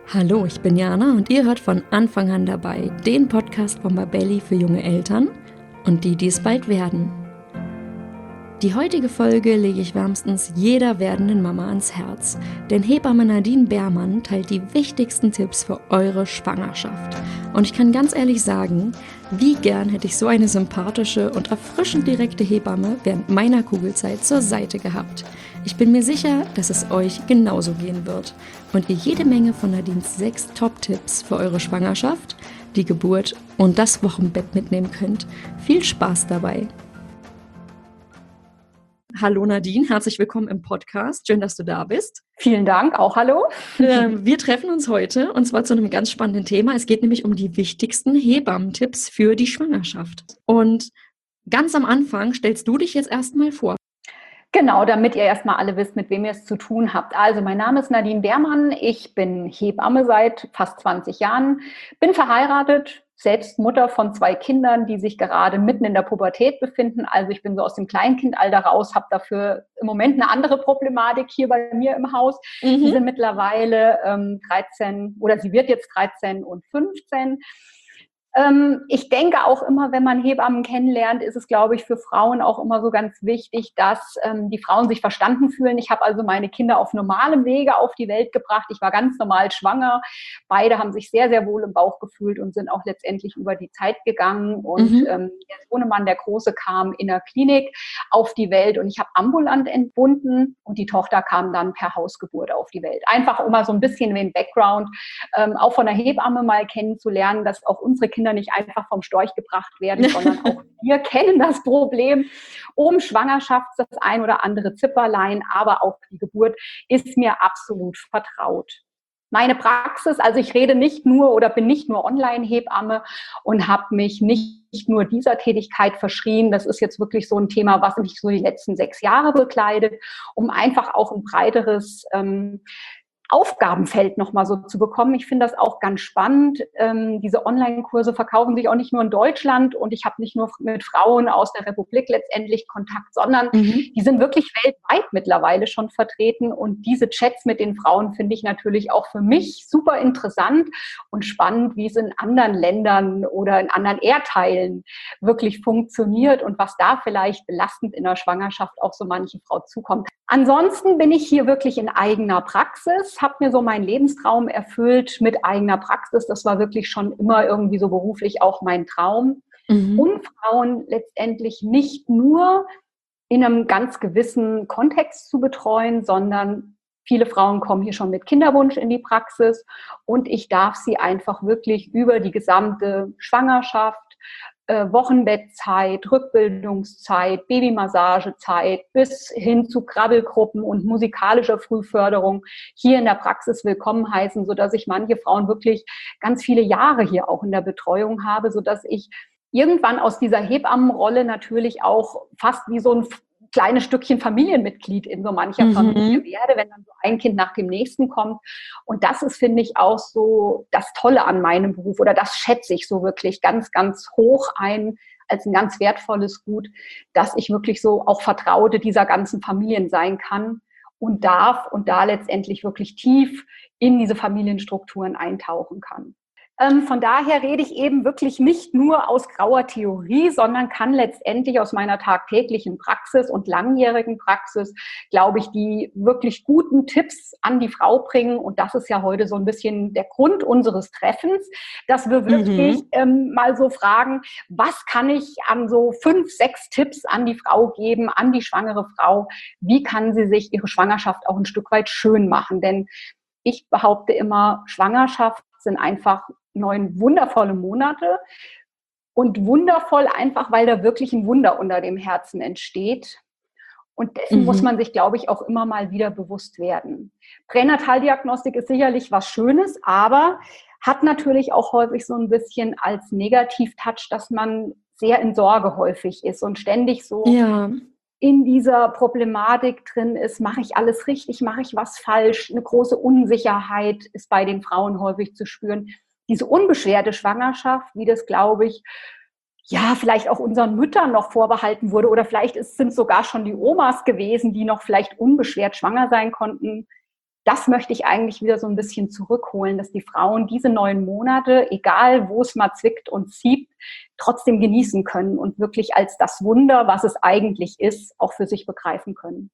Hallo, ich bin Jana und ihr hört von Anfang an dabei den Podcast von Babelli für junge Eltern und die es bald werden. Die heutige Folge lege ich wärmstens jeder werdenden Mama ans Herz, denn Hebamme Nadine Beermann teilt die wichtigsten Tipps für eure Schwangerschaft. Und ich kann ganz ehrlich sagen, wie gern hätte ich so eine sympathische und erfrischend direkte Hebamme während meiner Kugelzeit zur Seite gehabt. Ich bin mir sicher, dass es euch genauso gehen wird und ihr jede Menge von Nadines 6 Top-Tipps für eure Schwangerschaft, die Geburt und das Wochenbett mitnehmen könnt. Viel Spaß dabei! Hallo Nadine, herzlich willkommen im Podcast. Schön, dass du da bist. Vielen Dank, auch hallo. Wir treffen uns heute und zwar zu einem ganz spannenden Thema. Es geht nämlich um die wichtigsten Hebammentipps für die Schwangerschaft. Und ganz am Anfang stellst du dich jetzt erstmal vor. Genau, damit ihr erstmal alle wisst, mit wem ihr es zu tun habt. Also, mein Name ist Nadine Beermann. Ich bin Hebamme seit fast 20 Jahren, bin verheiratet, selbst Mutter von 2 Kindern, die sich gerade mitten in der Pubertät befinden. Also ich bin so aus dem Kleinkindalter raus, habe dafür im Moment eine andere Problematik hier bei mir im Haus. Die sind mittlerweile 13 oder sie wird jetzt 13 und 15. Ich denke auch immer, wenn man Hebammen kennenlernt, ist es, glaube ich, für Frauen auch immer so ganz wichtig, dass die Frauen sich verstanden fühlen. Ich habe also meine Kinder auf normalem Wege auf die Welt gebracht. Ich war ganz normal schwanger. Beide haben sich sehr, sehr wohl im Bauch gefühlt und sind auch letztendlich über die Zeit gegangen. Und der Sohnemann, der Große, kam in der Klinik auf die Welt und ich habe ambulant entbunden und die Tochter kam dann per Hausgeburt auf die Welt. Einfach um mal so ein bisschen den Background auch von der Hebamme mal kennenzulernen, dass auch unsere Kinder nicht einfach vom Storch gebracht werden, sondern auch wir kennen das Problem um Schwangerschaft, das ein oder andere Zipperlein, aber auch die Geburt ist mir absolut vertraut. Meine Praxis, also ich rede nicht nur oder bin nicht nur Online-Hebamme und habe mich nicht nur dieser Tätigkeit verschrien. Das ist jetzt wirklich so ein Thema, was mich so die letzten 6 Jahre bekleidet, um einfach auch ein breiteres Aufgabenfeld nochmal so zu bekommen. Ich finde das auch ganz spannend. Diese Online-Kurse verkaufen sich auch nicht nur in Deutschland und ich habe nicht nur mit Frauen aus der Republik letztendlich Kontakt, sondern die sind wirklich weltweit mittlerweile schon vertreten und diese Chats mit den Frauen finde ich natürlich auch für mich super interessant und spannend, wie es in anderen Ländern oder in anderen Erdteilen wirklich funktioniert und was da vielleicht belastend in der Schwangerschaft auch so manche Frau zukommt. Ansonsten bin ich hier wirklich in eigener Praxis, habe mir so meinen Lebenstraum erfüllt mit eigener Praxis. Das war wirklich schon immer irgendwie so beruflich auch mein Traum. Und Frauen letztendlich nicht nur in einem ganz gewissen Kontext zu betreuen, sondern viele Frauen kommen hier schon mit Kinderwunsch in die Praxis und ich darf sie einfach wirklich über die gesamte Schwangerschaft, Wochenbettzeit, Rückbildungszeit, Babymassagezeit bis hin zu Krabbelgruppen und musikalischer Frühförderung hier in der Praxis willkommen heißen, sodass ich manche Frauen wirklich ganz viele Jahre hier auch in der Betreuung habe, sodass ich irgendwann aus dieser Hebammenrolle natürlich auch fast wie so ein kleines Stückchen Familienmitglied in so mancher Familie werde, wenn dann so ein Kind nach dem nächsten kommt. Und das ist, finde ich, auch so das Tolle an meinem Beruf oder das schätze ich so wirklich ganz, ganz hoch ein als ein ganz wertvolles Gut, dass ich wirklich so auch Vertraute dieser ganzen Familien sein kann und darf und da letztendlich wirklich tief in diese Familienstrukturen eintauchen kann. Von daher rede ich eben wirklich nicht nur aus grauer Theorie, sondern kann letztendlich aus meiner tagtäglichen Praxis und langjährigen Praxis, glaube ich, die wirklich guten Tipps an die Frau bringen. Und das ist ja heute so ein bisschen der Grund unseres Treffens, dass wir wirklich mal so fragen, was kann ich an so 5, 6 Tipps an die Frau geben, an die schwangere Frau? Wie kann sie sich ihre Schwangerschaft auch ein Stück weit schön machen? Denn ich behaupte immer, Schwangerschaft sind einfach 9 wundervolle Monate und wundervoll einfach, weil da wirklich ein Wunder unter dem Herzen entsteht. Und dessen muss man sich, glaube ich, auch immer mal wieder bewusst werden. Pränataldiagnostik ist sicherlich was Schönes, aber hat natürlich auch häufig so ein bisschen als Negativ-Touch, dass man sehr in Sorge häufig ist und ständig so in dieser Problematik drin ist, mache ich alles richtig, mache ich was falsch? Eine große Unsicherheit ist bei den Frauen häufig zu spüren. Diese unbeschwerte Schwangerschaft, wie das, glaube ich, ja, vielleicht auch unseren Müttern noch vorbehalten wurde oder vielleicht sind sogar schon die Omas gewesen, die noch vielleicht unbeschwert schwanger sein konnten. das möchte ich eigentlich wieder so ein bisschen zurückholen, dass die Frauen diese 9 Monate, egal wo es mal zwickt und zieht, trotzdem genießen können und wirklich als das Wunder, was es eigentlich ist, auch für sich begreifen können.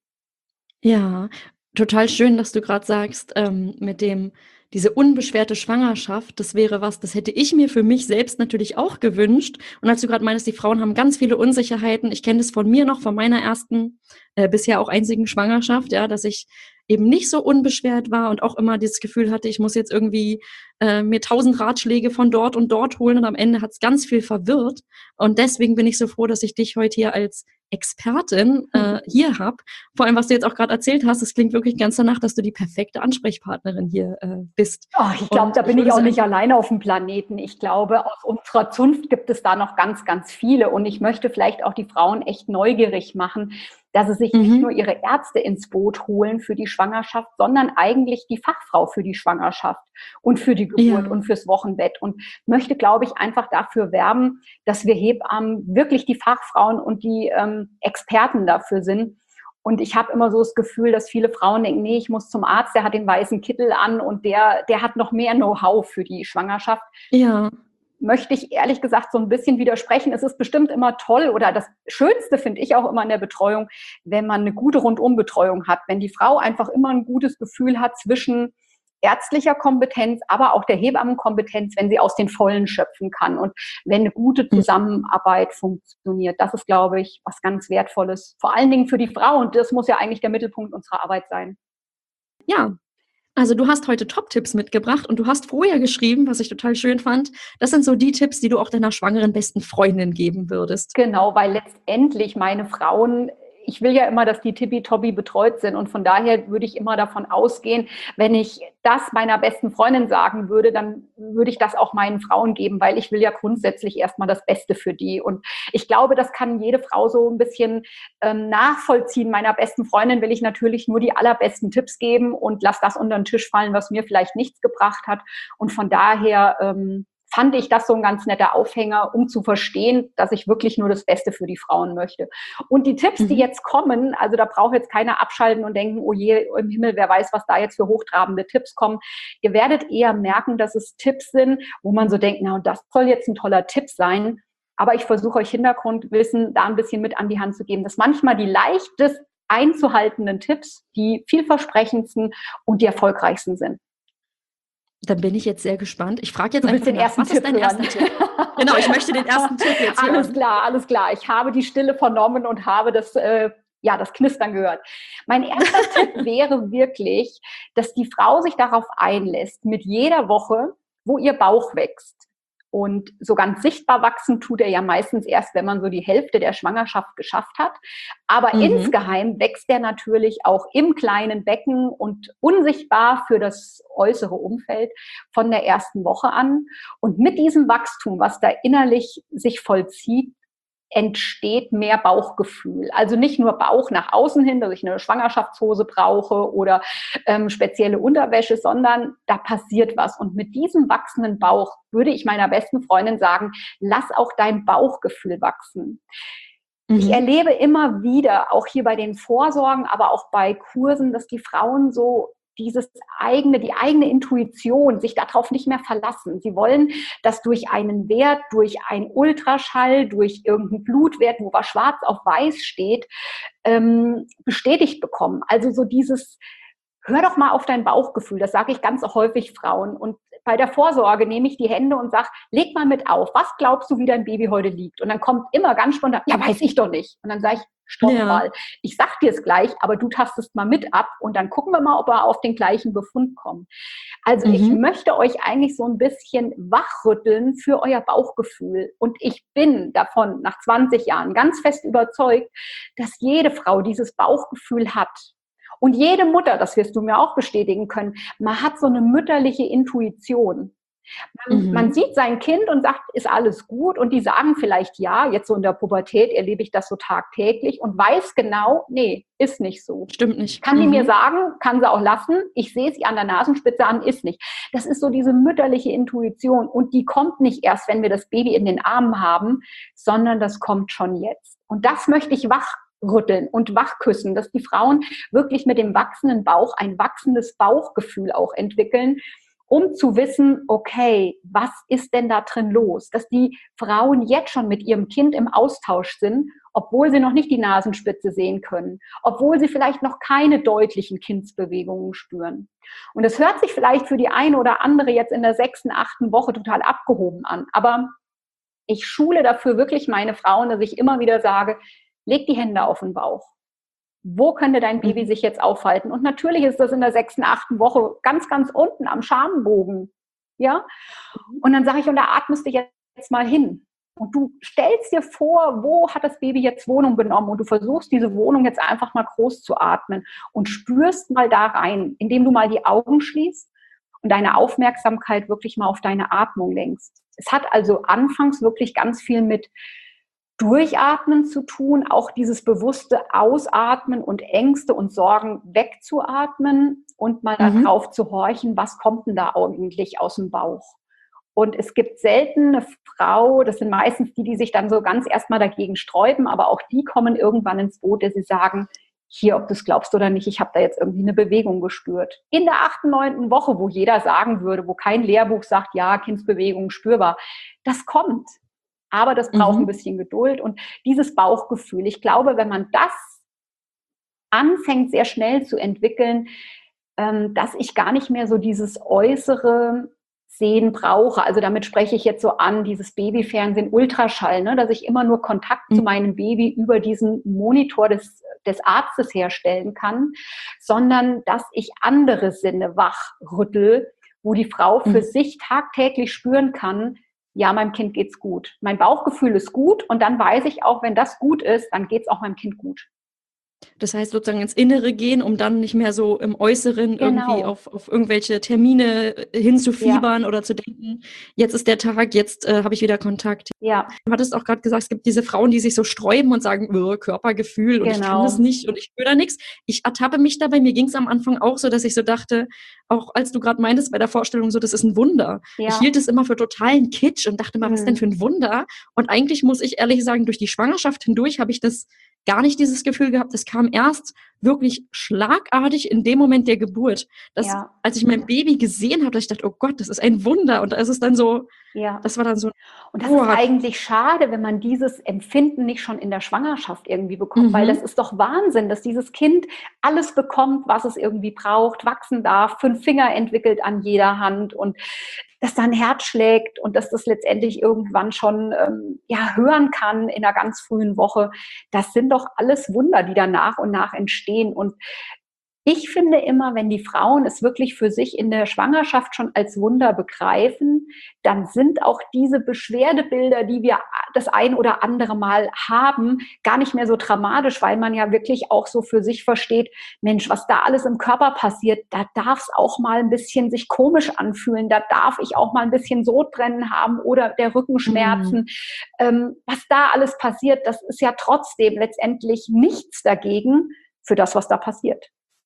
Ja, total schön, dass du gerade sagst, mit dem diese unbeschwerte Schwangerschaft, das wäre was, das hätte ich mir für mich selbst natürlich auch gewünscht. Und als du gerade meinst, die Frauen haben ganz viele Unsicherheiten. Ich kenne das von mir noch, von meiner ersten, bisher auch einzigen Schwangerschaft, ja, dass ich eben nicht so unbeschwert war und auch immer dieses Gefühl hatte, ich muss jetzt irgendwie mir 1000 Ratschläge von dort und dort holen und am Ende hat es ganz viel verwirrt. Und deswegen bin ich so froh, dass ich dich heute hier als Expertin hier habe. Vor allem, was du jetzt auch gerade erzählt hast, das klingt wirklich ganz danach, dass du die perfekte Ansprechpartnerin hier bist. Oh, ich glaube, da bin ich auch nicht alleine auf dem Planeten. Ich glaube, aus unserer Zunft gibt es da noch ganz, ganz viele. Und ich möchte vielleicht auch die Frauen echt neugierig machen, dass sie sich nicht nur ihre Ärzte ins Boot holen für die Schwangerschaft, sondern eigentlich die Fachfrau für die Schwangerschaft und für die Geburt und fürs Wochenbett. Und möchte, glaube ich, einfach dafür werben, dass wir Hebammen wirklich die Fachfrauen und die Experten dafür sind. Und ich habe immer so das Gefühl, dass viele Frauen denken, nee, ich muss zum Arzt, der hat den weißen Kittel an und der hat noch mehr Know-how für die Schwangerschaft. Ja. Möchte ich ehrlich gesagt so ein bisschen widersprechen. Es ist bestimmt immer toll oder das Schönste finde ich auch immer in der Betreuung, wenn man eine gute Rundumbetreuung hat, wenn die Frau einfach immer ein gutes Gefühl hat zwischen ärztlicher Kompetenz, aber auch der Hebammenkompetenz, wenn sie aus den Vollen schöpfen kann und wenn eine gute Zusammenarbeit funktioniert. Das ist, glaube ich, was ganz Wertvolles, vor allen Dingen für die Frau und das muss ja eigentlich der Mittelpunkt unserer Arbeit sein. Ja. Also du hast heute Top-Tipps mitgebracht und du hast vorher geschrieben, was ich total schön fand, das sind so die Tipps, die du auch deiner schwangeren besten Freundin geben würdest. Genau, weil letztendlich meine Frauen, ich will ja immer, dass die tippitoppi betreut sind und von daher würde ich immer davon ausgehen, wenn ich das meiner besten Freundin sagen würde, dann würde ich das auch meinen Frauen geben, weil ich will ja grundsätzlich erstmal das Beste für die und ich glaube, das kann jede Frau so ein bisschen nachvollziehen. Meiner besten Freundin will ich natürlich nur die allerbesten Tipps geben und lass das unter den Tisch fallen, was mir vielleicht nichts gebracht hat und von daher fand ich das so ein ganz netter Aufhänger, um zu verstehen, dass ich wirklich nur das Beste für die Frauen möchte. Und die Tipps, die jetzt kommen, also da braucht jetzt keiner abschalten und denken, oh je, im Himmel, wer weiß, was da jetzt für hochtrabende Tipps kommen. Ihr werdet eher merken, dass es Tipps sind, wo man so denkt, na, und das soll jetzt ein toller Tipp sein. Aber ich versuche euch Hintergrundwissen da ein bisschen mit an die Hand zu geben, dass manchmal die leichtest einzuhaltenden Tipps die vielversprechendsten und die erfolgreichsten sind. Dann bin ich jetzt sehr gespannt. Ich frage jetzt einfach den ersten Tipp. Was ist dein erster Tipp? Genau, ich möchte den ersten Tipp jetzt hören. Alles klar. Ich habe die Stille vernommen und habe das Knistern gehört. Mein erster Tipp wäre wirklich, dass die Frau sich darauf einlässt, mit jeder Woche, wo ihr Bauch wächst. Und so ganz sichtbar wachsen tut er ja meistens erst, wenn man so die Hälfte der Schwangerschaft geschafft hat. Aber insgeheim wächst er natürlich auch im kleinen Becken und unsichtbar für das äußere Umfeld von der ersten Woche an. Und mit diesem Wachstum, was da innerlich sich vollzieht, entsteht mehr Bauchgefühl. Also nicht nur Bauch nach außen hin, dass ich eine Schwangerschaftshose brauche oder spezielle Unterwäsche, sondern da passiert was. Und mit diesem wachsenden Bauch würde ich meiner besten Freundin sagen, lass auch dein Bauchgefühl wachsen. Ich erlebe immer wieder, auch hier bei den Vorsorgen, aber auch bei Kursen, dass die Frauen so die eigene Intuition, sich darauf nicht mehr verlassen. Sie wollen das durch einen Wert, durch einen Ultraschall, durch irgendeinen Blutwert, wo was schwarz auf weiß steht, bestätigt bekommen. Also so dieses, hör doch mal auf dein Bauchgefühl, das sage ich ganz häufig Frauen. Und bei der Vorsorge nehme ich die Hände und sage, leg mal mit auf, was glaubst du, wie dein Baby heute liegt? Und dann kommt immer ganz spontan, ja, weiß ich doch nicht. Und dann sage ich, stopp mal, ich sag dir es gleich, aber du tastest mal mit ab und dann gucken wir mal, ob wir auf den gleichen Befund kommen. Also ich möchte euch eigentlich so ein bisschen wachrütteln für euer Bauchgefühl. Und ich bin davon nach 20 Jahren ganz fest überzeugt, dass jede Frau dieses Bauchgefühl hat. Und jede Mutter, das wirst du mir auch bestätigen können, man hat so eine mütterliche Intuition. Man sieht sein Kind und sagt, ist alles gut? Und die sagen vielleicht ja, jetzt so in der Pubertät erlebe ich das so tagtäglich und weiß genau, nee, ist nicht so. Stimmt nicht. Kann die mir sagen, kann sie auch lassen, ich sehe sie an der Nasenspitze an, ist nicht. Das ist so diese mütterliche Intuition und die kommt nicht erst, wenn wir das Baby in den Armen haben, sondern das kommt schon jetzt. Und das möchte ich rütteln und wachküssen, dass die Frauen wirklich mit dem wachsenden Bauch ein wachsendes Bauchgefühl auch entwickeln, um zu wissen, okay, was ist denn da drin los? Dass die Frauen jetzt schon mit ihrem Kind im Austausch sind, obwohl sie noch nicht die Nasenspitze sehen können, obwohl sie vielleicht noch keine deutlichen Kindsbewegungen spüren. Und das hört sich vielleicht für die eine oder andere jetzt in der 6., 8. Woche total abgehoben an, aber ich schule dafür wirklich meine Frauen, dass ich immer wieder sage, leg die Hände auf den Bauch. Wo könnte dein Baby sich jetzt aufhalten? Und natürlich ist das in der 6., 8. Woche ganz, ganz unten am Schambogen. Ja? Und dann sage ich, und da atmest du jetzt mal hin. Und du stellst dir vor, wo hat das Baby jetzt Wohnung genommen? Und du versuchst, diese Wohnung jetzt einfach mal groß zu atmen und spürst mal da rein, indem du mal die Augen schließt und deine Aufmerksamkeit wirklich mal auf deine Atmung lenkst. Es hat also anfangs wirklich ganz viel mit Durchatmen zu tun, auch dieses bewusste Ausatmen und Ängste und Sorgen wegzuatmen und mal darauf zu horchen, was kommt denn da eigentlich aus dem Bauch. Und es gibt selten eine Frau, das sind meistens die sich dann so ganz erstmal dagegen sträuben, aber auch die kommen irgendwann ins Boot, dass sie sagen, hier, ob du es glaubst oder nicht, ich habe da jetzt irgendwie eine Bewegung gespürt. In der 8., 9. Woche, wo jeder sagen würde, wo kein Lehrbuch sagt, ja, Kindsbewegung spürbar, das kommt. Aber das braucht ein bisschen Geduld und dieses Bauchgefühl. Ich glaube, wenn man das anfängt, sehr schnell zu entwickeln, dass ich gar nicht mehr so dieses äußere Sehen brauche. Also damit spreche ich jetzt so an, dieses Babyfernsehen, Ultraschall, ne, dass ich immer nur Kontakt zu meinem Baby über diesen Monitor des Arztes herstellen kann, sondern dass ich andere Sinne wachrüttel, wo die Frau für sich tagtäglich spüren kann, ja, meinem Kind geht's gut. Mein Bauchgefühl ist gut und dann weiß ich auch, wenn das gut ist, dann geht's auch meinem Kind gut. Das heißt, sozusagen ins Innere gehen, um dann nicht mehr so im Äußeren irgendwie auf irgendwelche Termine hinzufiebern oder zu denken, jetzt ist der Tag, jetzt habe ich wieder Kontakt. Ja. Du hattest auch gerade gesagt, es gibt diese Frauen, die sich so sträuben und sagen, Körpergefühl und ich kann das nicht und ich spüre da nichts. Ich ertappe mich dabei, mir ging es am Anfang auch so, dass ich so dachte, auch als du gerade meintest bei der Vorstellung so, das ist ein Wunder. Ja. Ich hielt es immer für totalen Kitsch und dachte mal, was denn für ein Wunder? Und eigentlich muss ich ehrlich sagen, durch die Schwangerschaft hindurch habe ich das gar nicht dieses Gefühl gehabt. Es kam erst wirklich schlagartig in dem Moment der Geburt. Als ich mein Baby gesehen habe, dass ich dachte, oh Gott, das ist ein Wunder. Und es ist dann so, das war dann so. Und das ist eigentlich schade, wenn man dieses Empfinden nicht schon in der Schwangerschaft irgendwie bekommt, weil das ist doch Wahnsinn, dass dieses Kind alles bekommt, was es irgendwie braucht, wachsen darf, 5 Finger entwickelt an jeder Hand und dass da ein Herz schlägt und dass das letztendlich irgendwann schon hören kann in einer ganz frühen Woche. Das sind doch alles Wunder, die da nach und nach entstehen. Und ich finde immer, wenn die Frauen es wirklich für sich in der Schwangerschaft schon als Wunder begreifen, dann sind auch diese Beschwerdebilder, die wir das ein oder andere Mal haben, gar nicht mehr so dramatisch, weil man ja wirklich auch so für sich versteht, Mensch, was da alles im Körper passiert, da darf es auch mal ein bisschen sich komisch anfühlen, da darf ich auch mal ein bisschen Sodbrennen haben oder der Rückenschmerzen. Was da alles passiert, das ist ja trotzdem letztendlich nichts dagegen für das, was da passiert.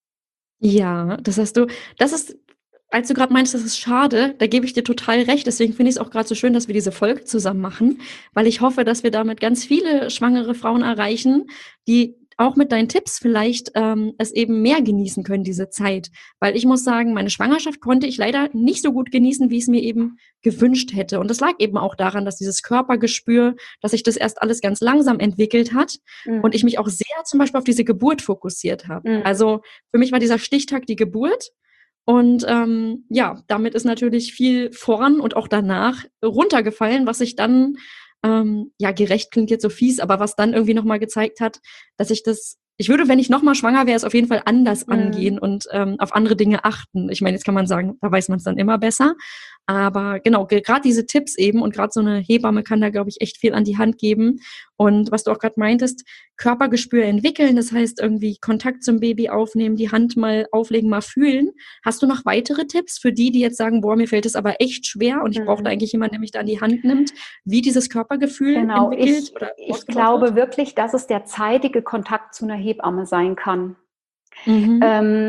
Ja, das ist, als du gerade meinst, das ist schade, da gebe ich dir total recht. Deswegen finde ich es auch gerade so schön, dass wir diese Folge zusammen machen, weil ich hoffe, dass wir damit ganz viele schwangere Frauen erreichen, die auch mit deinen Tipps vielleicht es eben mehr genießen können, diese Zeit. Weil ich muss sagen, meine Schwangerschaft konnte ich leider nicht so gut genießen, wie ich es mir eben gewünscht hätte. Und das lag eben auch daran, dass dieses Körpergespür, dass sich das erst alles ganz langsam entwickelt hat und ich mich auch sehr zum Beispiel auf diese Geburt fokussiert habe. Also für mich war dieser Stichtag die Geburt. Und damit ist natürlich viel voran und auch danach runtergefallen, was ich dann gerecht klingt jetzt so fies, aber was dann irgendwie nochmal gezeigt hat, dass ich würde, wenn ich nochmal schwanger wäre, es auf jeden Fall anders angehen und auf andere Dinge achten. Ich meine, jetzt kann man sagen, da weiß man es dann immer besser. Aber genau, gerade diese Tipps eben und gerade so eine Hebamme kann da, glaube ich, echt viel an die Hand geben. Und was du auch gerade meintest, Körpergespür entwickeln, das heißt irgendwie Kontakt zum Baby aufnehmen, die Hand mal auflegen, mal fühlen. Hast du noch weitere Tipps für die jetzt sagen, boah, mir fällt es aber echt schwer und ich brauche da eigentlich jemanden, der mich da an die Hand nimmt, wie dieses Körpergefühl entwickelt? Ich glaube wirklich, dass es der zeitige Kontakt zu einer Hebamme sein kann.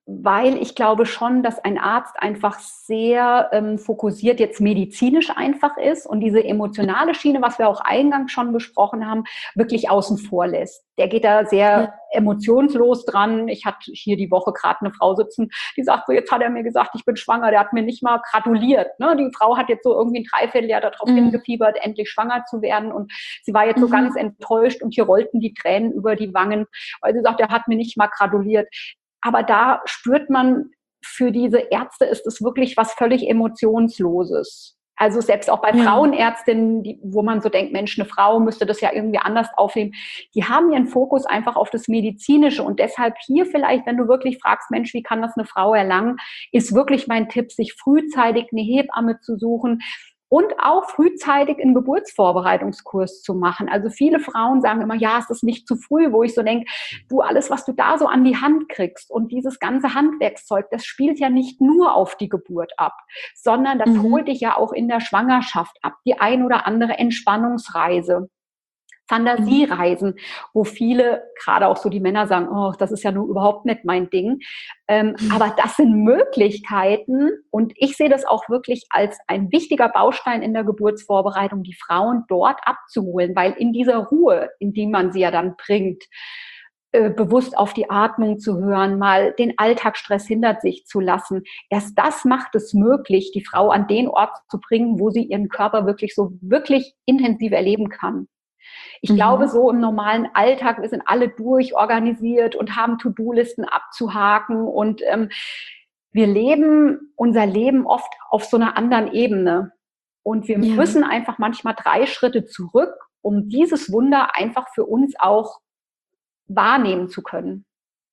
weil ich glaube schon, dass ein Arzt einfach sehr fokussiert jetzt medizinisch einfach ist und diese emotionale Schiene, was wir auch eingangs schon besprochen haben, wirklich außen vor lässt. Der geht da sehr emotionslos dran. Ich hatte hier die Woche gerade eine Frau sitzen, die sagt so, jetzt hat er mir gesagt, ich bin schwanger, der hat mir nicht mal gratuliert. Ne? Die Frau hat jetzt so irgendwie ein Dreivierteljahr darauf hingefiebert, endlich schwanger zu werden und sie war jetzt so ganz enttäuscht und hier rollten die Tränen über die Wangen, weil sie sagt, er hat mir nicht mal gratuliert. Aber da spürt man, für diese Ärzte ist es wirklich was völlig Emotionsloses. Also selbst auch bei Frauenärztinnen, wo man so denkt, Mensch, eine Frau müsste das ja irgendwie anders aufnehmen, die haben ihren Fokus einfach auf das Medizinische. Und deshalb hier vielleicht, wenn du wirklich fragst, Mensch, wie kann das eine Frau erlangen, ist wirklich mein Tipp, sich frühzeitig eine Hebamme zu suchen, und auch frühzeitig einen Geburtsvorbereitungskurs zu machen. Also viele Frauen sagen immer, ja, es ist nicht zu früh, wo ich so denke, du, alles, was du da so an die Hand kriegst und dieses ganze Handwerkszeug, das spielt ja nicht nur auf die Geburt ab, sondern das holt dich ja auch in der Schwangerschaft ab. Die ein oder andere Entspannungsreise. Fantasiereisen, wo viele, gerade auch so die Männer sagen, oh, das ist ja nur überhaupt nicht mein Ding. Aber das sind Möglichkeiten und ich sehe das auch wirklich als ein wichtiger Baustein in der Geburtsvorbereitung, die Frauen dort abzuholen, weil in dieser Ruhe, in die man sie ja dann bringt, bewusst auf die Atmung zu hören, mal den Alltagsstress hinter sich zu lassen. Erst das macht es möglich, die Frau an den Ort zu bringen, wo sie ihren Körper wirklich so wirklich intensiv erleben kann. Ich glaube, so im normalen Alltag, wir sind alle durchorganisiert und haben To-Do-Listen abzuhaken und wir leben unser Leben oft auf so einer anderen Ebene. Und wir müssen einfach manchmal 3 Schritte zurück, um dieses Wunder einfach für uns auch wahrnehmen zu können.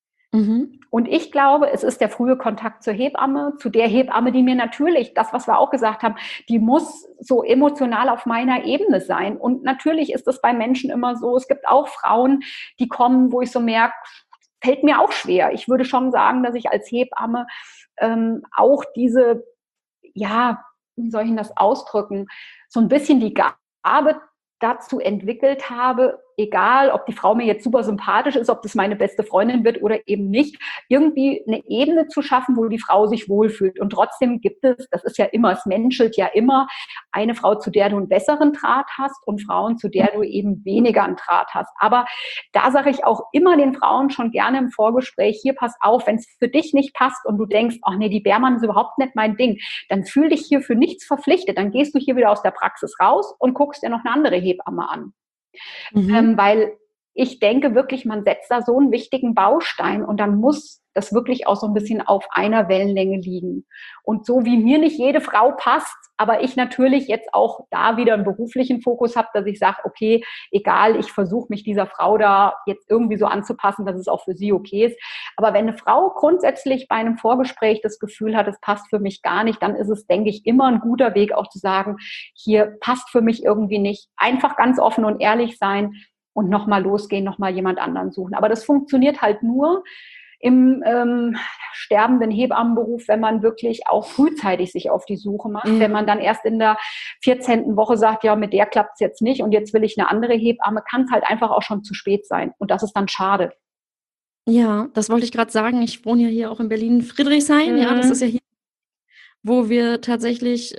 Und ich glaube, es ist der frühe Kontakt zur Hebamme, zu der Hebamme, die mir natürlich, das, was wir auch gesagt haben, die muss so emotional auf meiner Ebene sein. Und natürlich ist es bei Menschen immer so, es gibt auch Frauen, die kommen, wo ich so merke, fällt mir auch schwer. Ich würde schon sagen, dass ich als Hebamme auch diese, ja, wie soll ich das ausdrücken, so ein bisschen die Gabe dazu entwickelt habe, egal ob die Frau mir jetzt super sympathisch ist, ob das meine beste Freundin wird oder eben nicht, irgendwie eine Ebene zu schaffen, wo die Frau sich wohlfühlt. Und trotzdem gibt es, das ist ja immer, es menschelt ja immer, eine Frau, zu der du einen besseren Draht hast und Frauen, zu der du eben weniger einen Draht hast. Aber da sage ich auch immer den Frauen schon gerne im Vorgespräch, hier pass auf, wenn es für dich nicht passt und du denkst, ach nee, die Bärmann ist überhaupt nicht mein Ding, dann fühl dich hier für nichts verpflichtet. Dann gehst du hier wieder aus der Praxis raus und guckst dir noch eine andere Hebamme an. Weil ich denke wirklich, man setzt da so einen wichtigen Baustein und dann muss das wirklich auch so ein bisschen auf einer Wellenlänge liegen. Und so wie mir nicht jede Frau passt, aber ich natürlich jetzt auch da wieder einen beruflichen Fokus habe, dass ich sage, okay, egal, ich versuche mich dieser Frau da jetzt irgendwie so anzupassen, dass es auch für sie okay ist. Aber wenn eine Frau grundsätzlich bei einem Vorgespräch das Gefühl hat, es passt für mich gar nicht, dann ist es, denke ich, immer ein guter Weg auch zu sagen, hier passt für mich irgendwie nicht. Einfach ganz offen und ehrlich sein und nochmal losgehen, nochmal jemand anderen suchen. Aber das funktioniert halt nur im sterbenden Hebammenberuf, wenn man wirklich auch frühzeitig sich auf die Suche macht. Wenn man dann erst in der 14. Woche sagt, ja, mit der klappt es jetzt nicht und jetzt will ich eine andere Hebamme, kann es halt einfach auch schon zu spät sein. Und das ist dann schade. Ja, das wollte ich gerade sagen. Ich wohne ja hier auch in Berlin-Friedrichshain. Ja, das ist ja hier, wo wir tatsächlich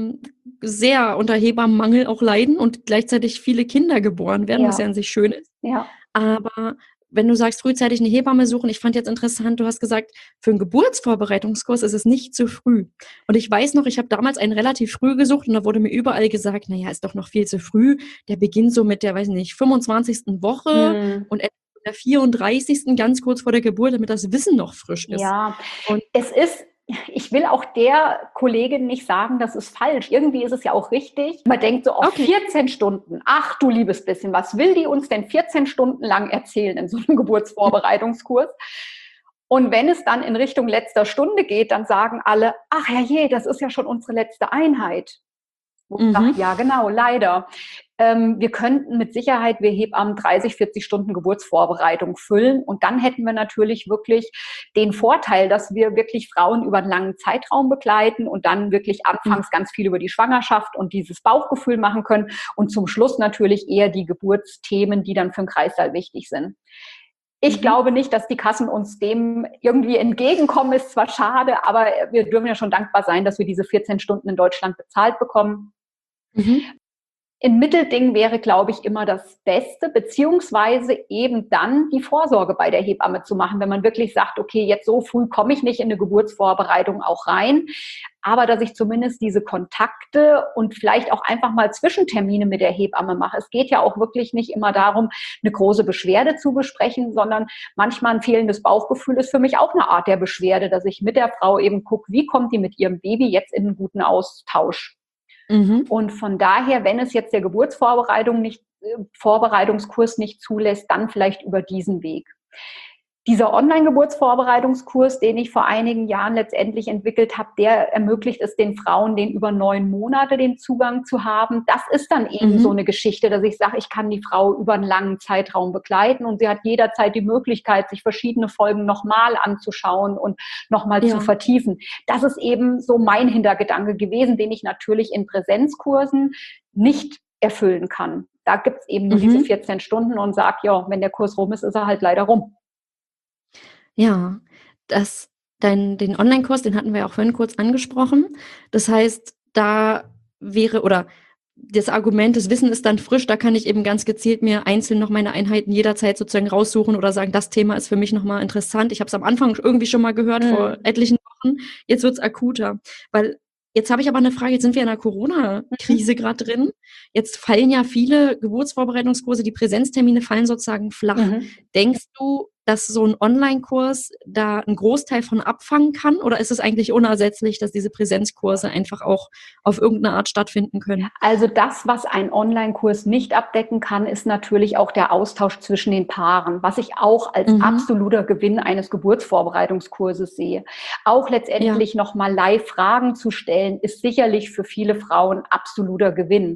sehr unter Hebammenmangel auch leiden und gleichzeitig viele Kinder geboren werden, was ja an sich schön ist. Ja. Aber wenn du sagst, frühzeitig eine Hebamme suchen, ich fand jetzt interessant, du hast gesagt, für einen Geburtsvorbereitungskurs ist es nicht zu früh. Und ich weiß noch, ich habe damals einen relativ früh gesucht und da wurde mir überall gesagt, naja, ist doch noch viel zu früh. Der beginnt so mit der, weiß nicht, 25. Woche und der 34. ganz kurz vor der Geburt, damit das Wissen noch frisch ist. Ja, und es ist, ich will auch der Kollegin nicht sagen, das ist falsch. Irgendwie ist es ja auch richtig. Man denkt so, 14 Stunden. Ach du liebes bisschen, was will die uns denn 14 Stunden lang erzählen in so einem Geburtsvorbereitungskurs? Und wenn es dann in Richtung letzter Stunde geht, dann sagen alle, ach herrje, das ist ja schon unsere letzte Einheit. Ach, ja, genau, leider. Wir könnten mit Sicherheit, wir Hebammen 30, 40 Stunden Geburtsvorbereitung füllen und dann hätten wir natürlich wirklich den Vorteil, dass wir wirklich Frauen über einen langen Zeitraum begleiten und dann wirklich anfangs ganz viel über die Schwangerschaft und dieses Bauchgefühl machen können und zum Schluss natürlich eher die Geburtsthemen, die dann für den Kreißsaal wichtig sind. Ich glaube nicht, dass die Kassen uns dem irgendwie entgegenkommen, ist zwar schade, aber wir dürfen ja schon dankbar sein, dass wir diese 14 Stunden in Deutschland bezahlt bekommen. Ein Mittelding wäre, glaube ich, immer das Beste, beziehungsweise eben dann die Vorsorge bei der Hebamme zu machen, wenn man wirklich sagt, okay, jetzt so früh komme ich nicht in eine Geburtsvorbereitung auch rein, aber dass ich zumindest diese Kontakte und vielleicht auch einfach mal Zwischentermine mit der Hebamme mache. Es geht ja auch wirklich nicht immer darum, eine große Beschwerde zu besprechen, sondern manchmal ein fehlendes Bauchgefühl ist für mich auch eine Art der Beschwerde, dass ich mit der Frau eben gucke, wie kommt die mit ihrem Baby jetzt in einen guten Austausch. Und von daher, wenn es jetzt der Vorbereitungskurs nicht zulässt, dann vielleicht über diesen Weg. Dieser Online-Geburtsvorbereitungskurs, den ich vor einigen Jahren letztendlich entwickelt habe, der ermöglicht es den Frauen, den über 9 Monate den Zugang zu haben. Das ist dann eben so eine Geschichte, dass ich sage, ich kann die Frau über einen langen Zeitraum begleiten und sie hat jederzeit die Möglichkeit, sich verschiedene Folgen nochmal anzuschauen und nochmal zu vertiefen. Das ist eben so mein Hintergedanke gewesen, den ich natürlich in Präsenzkursen nicht erfüllen kann. Da gibt es eben nur diese 14 Stunden und sage, ja, wenn der Kurs rum ist, ist er halt leider rum. Ja, den Online-Kurs, den hatten wir ja auch vorhin kurz angesprochen. Das heißt, da wäre, oder das Argument, das Wissen ist dann frisch, da kann ich eben ganz gezielt mir einzeln noch meine Einheiten jederzeit sozusagen raussuchen oder sagen, das Thema ist für mich nochmal interessant. Ich habe es am Anfang irgendwie schon mal gehört, vor etlichen Wochen. Jetzt wird es akuter, weil jetzt habe ich aber eine Frage, jetzt sind wir in einer Corona-Krise gerade drin. Jetzt fallen ja viele Geburtsvorbereitungskurse, die Präsenztermine fallen sozusagen flach. Denkst du, dass so ein Online-Kurs da einen Großteil von abfangen kann? Oder ist es eigentlich unersetzlich, dass diese Präsenzkurse einfach auch auf irgendeine Art stattfinden können? Also das, was ein Online-Kurs nicht abdecken kann, ist natürlich auch der Austausch zwischen den Paaren, was ich auch als absoluter Gewinn eines Geburtsvorbereitungskurses sehe. Auch letztendlich nochmal live Fragen zu stellen, ist sicherlich für viele Frauen absoluter Gewinn.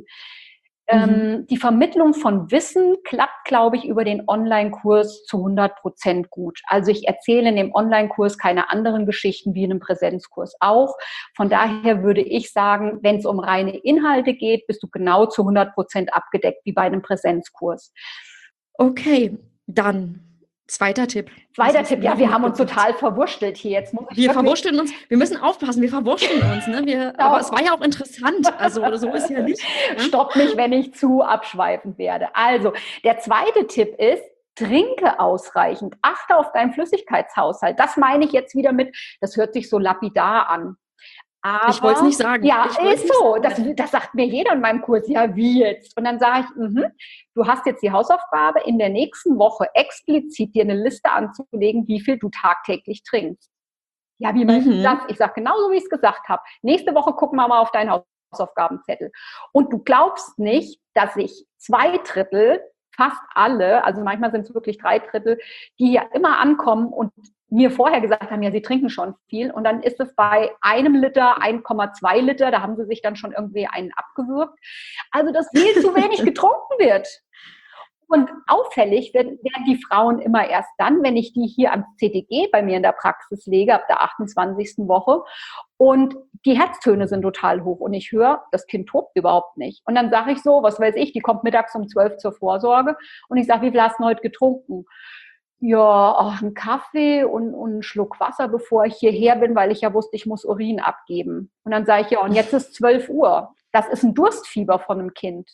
Die Vermittlung von Wissen klappt, glaube ich, über den Online-Kurs zu 100% gut. Also ich erzähle in dem Online-Kurs keine anderen Geschichten wie in einem Präsenzkurs auch. Von daher würde ich sagen, wenn es um reine Inhalte geht, bist du genau zu 100% abgedeckt wie bei einem Präsenzkurs. Okay, dann zweiter Tipp. Ja, wir haben uns total verwurschtelt hier. Jetzt wir verwurschteln uns, wir müssen aufpassen, wir verwurschteln uns. Ne? Aber es war ja auch interessant, also so ist ja nicht. Ne? Stopp mich, wenn ich zu abschweifend werde. Also, der zweite Tipp ist, trinke ausreichend, achte auf deinen Flüssigkeitshaushalt. Das meine ich jetzt wieder mit, das hört sich so lapidar an. Aber, ich wollte es nicht sagen. Ja, ist so. Das sagt mir jeder in meinem Kurs. Ja, wie jetzt? Und dann sage ich, du hast jetzt die Hausaufgabe, in der nächsten Woche explizit dir eine Liste anzulegen, wie viel du tagtäglich trinkst. Ja, wie meinst du das? Ich sage genauso, wie ich es gesagt habe. Nächste Woche gucken wir mal auf deinen Hausaufgabenzettel. Und du glaubst nicht, dass ich 2/3, fast alle, also manchmal sind es wirklich 3/3, die ja immer ankommen und mir vorher gesagt haben, ja, sie trinken schon viel. Und dann ist es bei 1 Liter, 1,2 Liter, da haben sie sich dann schon irgendwie einen abgewürgt. Also, dass viel zu wenig getrunken wird. Und auffällig werden die Frauen immer erst dann, wenn ich die hier am CTG bei mir in der Praxis lege, ab der 28. Woche. Und die Herztöne sind total hoch. Und ich höre, das Kind tobt überhaupt nicht. Und dann sage ich so, was weiß ich, die kommt mittags um 12 zur Vorsorge. Und ich sage, wie viel hast du heute getrunken? Ja, einen Kaffee und einen Schluck Wasser, bevor ich hierher bin, weil ich ja wusste, ich muss Urin abgeben. Und dann sage ich, ja, und jetzt ist 12 Uhr. Das ist ein Durstfieber von einem Kind.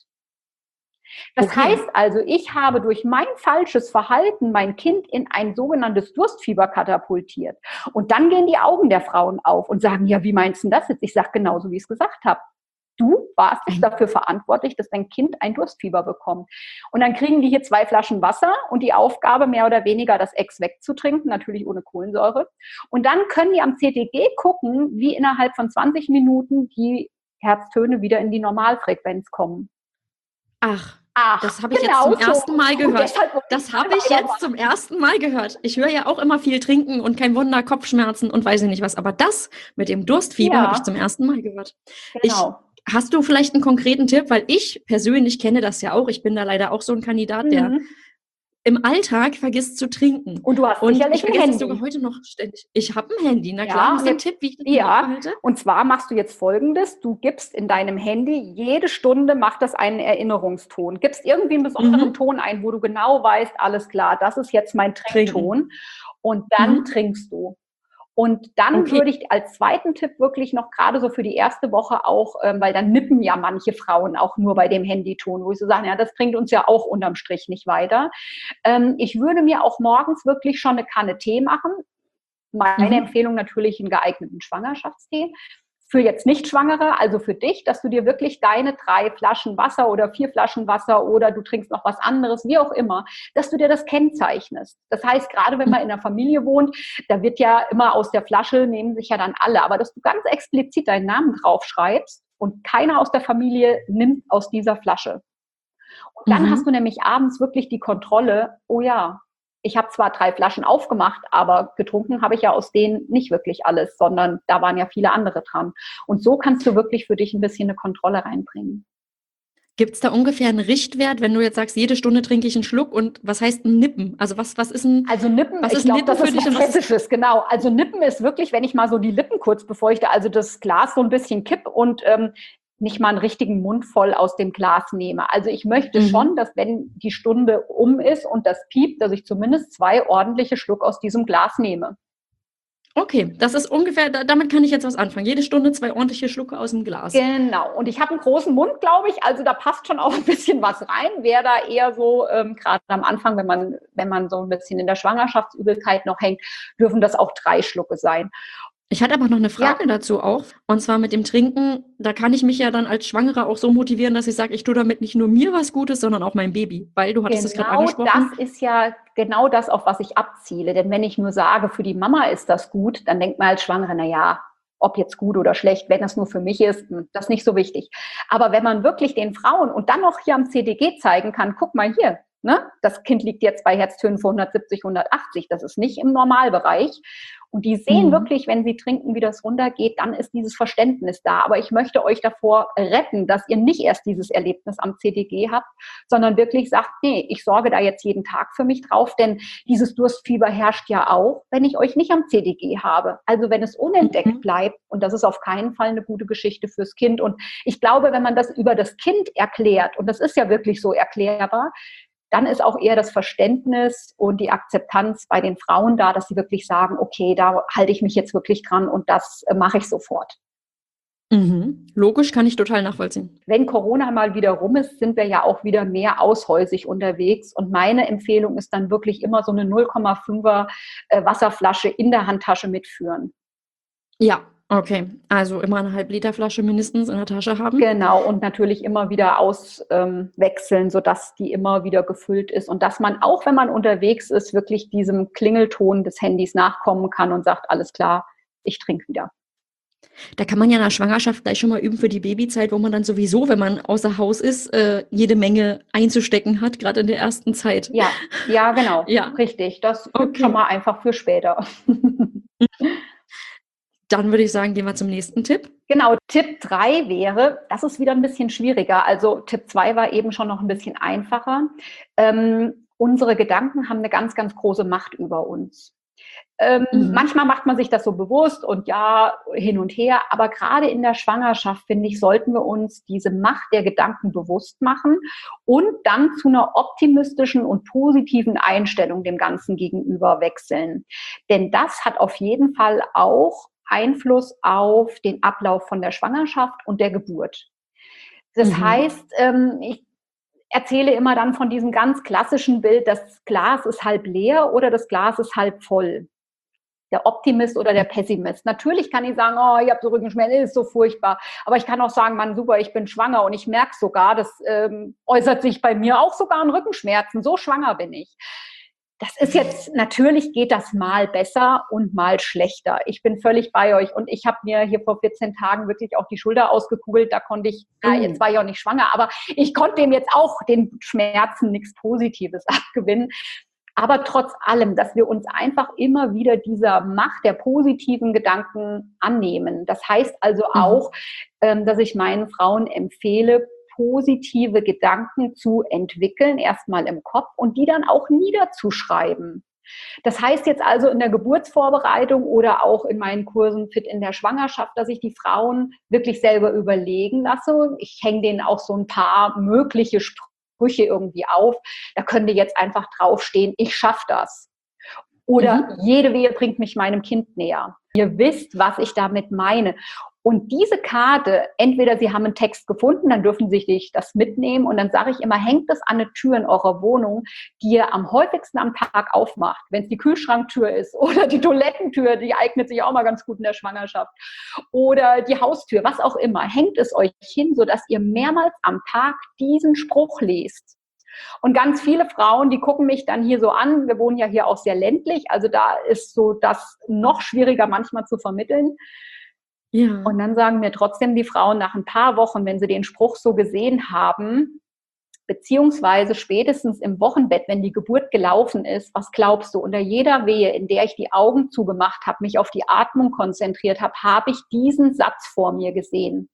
Das heißt also, ich habe durch mein falsches Verhalten mein Kind in ein sogenanntes Durstfieber katapultiert. Und dann gehen die Augen der Frauen auf und sagen, ja, wie meinst du das jetzt? Ich sage genauso, wie ich es gesagt habe. Du warst nicht dafür verantwortlich, dass dein Kind ein Durstfieber bekommt. Und dann kriegen die hier 2 Flaschen Wasser und die Aufgabe, mehr oder weniger das Ex wegzutrinken, natürlich ohne Kohlensäure. Und dann können die am CTG gucken, wie innerhalb von 20 Minuten die Herztöne wieder in die Normalfrequenz kommen. Ach, das habe ich jetzt zum ersten Mal gehört. Das habe ich jetzt zum ersten Mal gehört. Ich höre ja auch immer viel trinken und kein Wunder, Kopfschmerzen und weiß ich nicht was. Aber das mit dem Durstfieber habe ich zum ersten Mal gehört. Genau. Hast du vielleicht einen konkreten Tipp? Weil ich persönlich kenne das ja auch. Ich bin da leider auch so ein Kandidat, der im Alltag vergisst zu trinken. Und du hast Und sicherlich ich vergesse ein das Handy. sogar heute noch ständig. Ich habe ein Handy, na Ja, klar. Hast und du einen jetzt, Tipp, wie ich das ja, behalte? und zwar machst du jetzt Folgendes. Du gibst in deinem Handy, jede Stunde macht das einen Erinnerungston. Gibst irgendwie einen besonderen Ton ein, wo du genau weißt, alles klar, das ist jetzt mein Trinkton. Und dann trinkst du. Und dann Okay. würde ich als zweiten Tipp wirklich noch gerade so für die erste Woche auch, weil dann nippen ja manche Frauen auch nur bei dem Handyton, wo ich so sage, ja, das bringt uns ja auch unterm Strich nicht weiter. Ich würde mir auch morgens wirklich schon eine Kanne Tee machen. Meine Empfehlung natürlich einen geeigneten Schwangerschaftstee. Für jetzt Nicht-Schwangere, also für dich, dass du dir wirklich deine 3 Flaschen Wasser oder 4 Flaschen Wasser oder du trinkst noch was anderes, wie auch immer, dass du dir das kennzeichnest. Das heißt, gerade wenn man in einer Familie wohnt, da wird ja immer aus der Flasche, nehmen sich ja dann alle, aber dass du ganz explizit deinen Namen draufschreibst und keiner aus der Familie nimmt aus dieser Flasche. Und dann hast du nämlich abends wirklich die Kontrolle, oh ja, ich habe zwar 3 Flaschen aufgemacht, aber getrunken habe ich ja aus denen nicht wirklich alles, sondern da waren ja viele andere dran. Und so kannst du wirklich für dich ein bisschen eine Kontrolle reinbringen. Gibt es da ungefähr einen Richtwert, wenn du jetzt sagst, jede Stunde trinke ich einen Schluck und was heißt ein Nippen? Also was ist ein, Also Nippen, was ich ist ein glaube, Nippen das für ist dich was und was ist Hessisches, genau. Also Nippen ist wirklich, wenn ich mal so die Lippen kurz befeuchte, also das Glas so ein bisschen kipp und nicht mal einen richtigen Mund voll aus dem Glas nehme. Also ich möchte schon, dass wenn die Stunde um ist und das piept, dass ich zumindest 2 ordentliche Schluck aus diesem Glas nehme. Okay, das ist ungefähr, damit kann ich jetzt was anfangen. Jede Stunde 2 ordentliche Schlucke aus dem Glas. Genau. Und ich habe einen großen Mund, glaube ich. Also da passt schon auch ein bisschen was rein. Wer da eher so, gerade am Anfang, wenn man so ein bisschen in der Schwangerschaftsübelkeit noch hängt, dürfen das auch 3 Schlucke sein. Ich hatte aber noch eine Frage dazu auch. Und zwar mit dem Trinken, da kann ich mich ja dann als Schwangere auch so motivieren, dass ich sage, ich tue damit nicht nur mir was Gutes, sondern auch meinem Baby. Weil du hattest es gerade Genau angesprochen. das ist ja genau das, auf was ich abziele. Denn wenn ich nur sage, für die Mama ist das gut, dann denkt man als Schwangere, na ja, ob jetzt gut oder schlecht, wenn das nur für mich ist, das ist nicht so wichtig. Aber wenn man wirklich den Frauen und dann noch hier am CDG zeigen kann, guck mal hier, ne, das Kind liegt jetzt bei Herztönen von 170, 180, das ist nicht im Normalbereich. Und die sehen wirklich, wenn sie trinken, wie das runtergeht, dann ist dieses Verständnis da. Aber ich möchte euch davor retten, dass ihr nicht erst dieses Erlebnis am CDG habt, sondern wirklich sagt, nee, ich sorge da jetzt jeden Tag für mich drauf, denn dieses Durstfieber herrscht ja auch, wenn ich euch nicht am CDG habe. Also wenn es unentdeckt bleibt, und das ist auf keinen Fall eine gute Geschichte fürs Kind. Und ich glaube, wenn man das über das Kind erklärt, und das ist ja wirklich so erklärbar, dann ist auch eher das Verständnis und die Akzeptanz bei den Frauen da, dass sie wirklich sagen, okay, da halte ich mich jetzt wirklich dran und das mache ich sofort. Logisch, kann ich total nachvollziehen. Wenn Corona mal wieder rum ist, sind wir ja auch wieder mehr aushäusig unterwegs. Und meine Empfehlung ist dann wirklich immer so eine 0,5er Wasserflasche in der Handtasche mitführen. Ja, okay. Also immer eine Halb-Liter-Flasche mindestens in der Tasche haben. Genau, und natürlich immer wieder auswechseln, sodass die immer wieder gefüllt ist. Und dass man, auch wenn man unterwegs ist, wirklich diesem Klingelton des Handys nachkommen kann und sagt, alles klar, ich trinke wieder. Da kann man ja in der Schwangerschaft gleich schon mal üben für die Babyzeit, wo man dann sowieso, wenn man außer Haus ist, jede Menge einzustecken hat, gerade in der ersten Zeit. Ja, genau. Ja. Richtig. Das übt schon mal einfach für später. Dann würde ich sagen, gehen wir zum nächsten Tipp. Genau, Tipp 3 wäre, das ist wieder ein bisschen schwieriger. Also Tipp 2 war eben schon noch ein bisschen einfacher. Unsere Gedanken haben eine ganz, ganz große Macht über uns. Manchmal macht man sich das so bewusst und ja, hin und her, aber gerade in der Schwangerschaft, finde ich, sollten wir uns diese Macht der Gedanken bewusst machen und dann zu einer optimistischen und positiven Einstellung dem Ganzen gegenüber wechseln. Denn das hat auf jeden Fall auch Einfluss auf den Ablauf von der Schwangerschaft und der Geburt. Das heißt, ich erzähle immer dann von diesem ganz klassischen Bild, das Glas ist halb leer oder das Glas ist halb voll. Der Optimist oder der Pessimist. Natürlich kann ich sagen, oh, ich habe so Rückenschmerzen, ist so furchtbar. Aber ich kann auch sagen, Mann, super, ich bin schwanger und ich merke sogar, das äußert sich bei mir auch sogar in Rückenschmerzen. So schwanger bin ich. Das ist jetzt, natürlich geht das mal besser und mal schlechter. Ich bin völlig bei euch und ich habe mir hier vor 14 Tagen wirklich auch die Schulter ausgekugelt. Da konnte ich, jetzt war ich auch nicht schwanger, aber ich konnte dem jetzt auch den Schmerzen nichts Positives abgewinnen. Aber trotz allem, dass wir uns einfach immer wieder dieser Macht der positiven Gedanken annehmen. Das heißt also auch, dass ich meinen Frauen empfehle, positive Gedanken zu entwickeln, erstmal im Kopf und die dann auch niederzuschreiben. Das heißt jetzt also in der Geburtsvorbereitung oder auch in meinen Kursen Fit in der Schwangerschaft, dass ich die Frauen wirklich selber überlegen lasse. Ich hänge denen auch so ein paar mögliche Sprüche irgendwie auf. Da könnte jetzt einfach draufstehen, ich schaffe das. Oder jede Wehe bringt mich meinem Kind näher. Ihr wisst, was ich damit meine. Und diese Karte, entweder Sie haben einen Text gefunden, dann dürfen Sie sich das mitnehmen und dann sage ich immer, hängt das an eine Tür in eurer Wohnung, die ihr am häufigsten am Tag aufmacht. Wenn es die Kühlschranktür ist oder die Toilettentür, die eignet sich auch mal ganz gut in der Schwangerschaft, oder die Haustür, was auch immer, hängt es euch hin, sodass ihr mehrmals am Tag diesen Spruch lest. Und ganz viele Frauen, die gucken mich dann hier so an, wir wohnen ja hier auch sehr ländlich, also da ist so das noch schwieriger manchmal zu vermitteln. Ja. Und dann sagen mir trotzdem die Frauen nach ein paar Wochen, wenn sie den Spruch so gesehen haben, beziehungsweise spätestens im Wochenbett, wenn die Geburt gelaufen ist, was glaubst du, unter jeder Wehe, in der ich die Augen zugemacht habe, mich auf die Atmung konzentriert habe ich diesen Satz vor mir gesehen.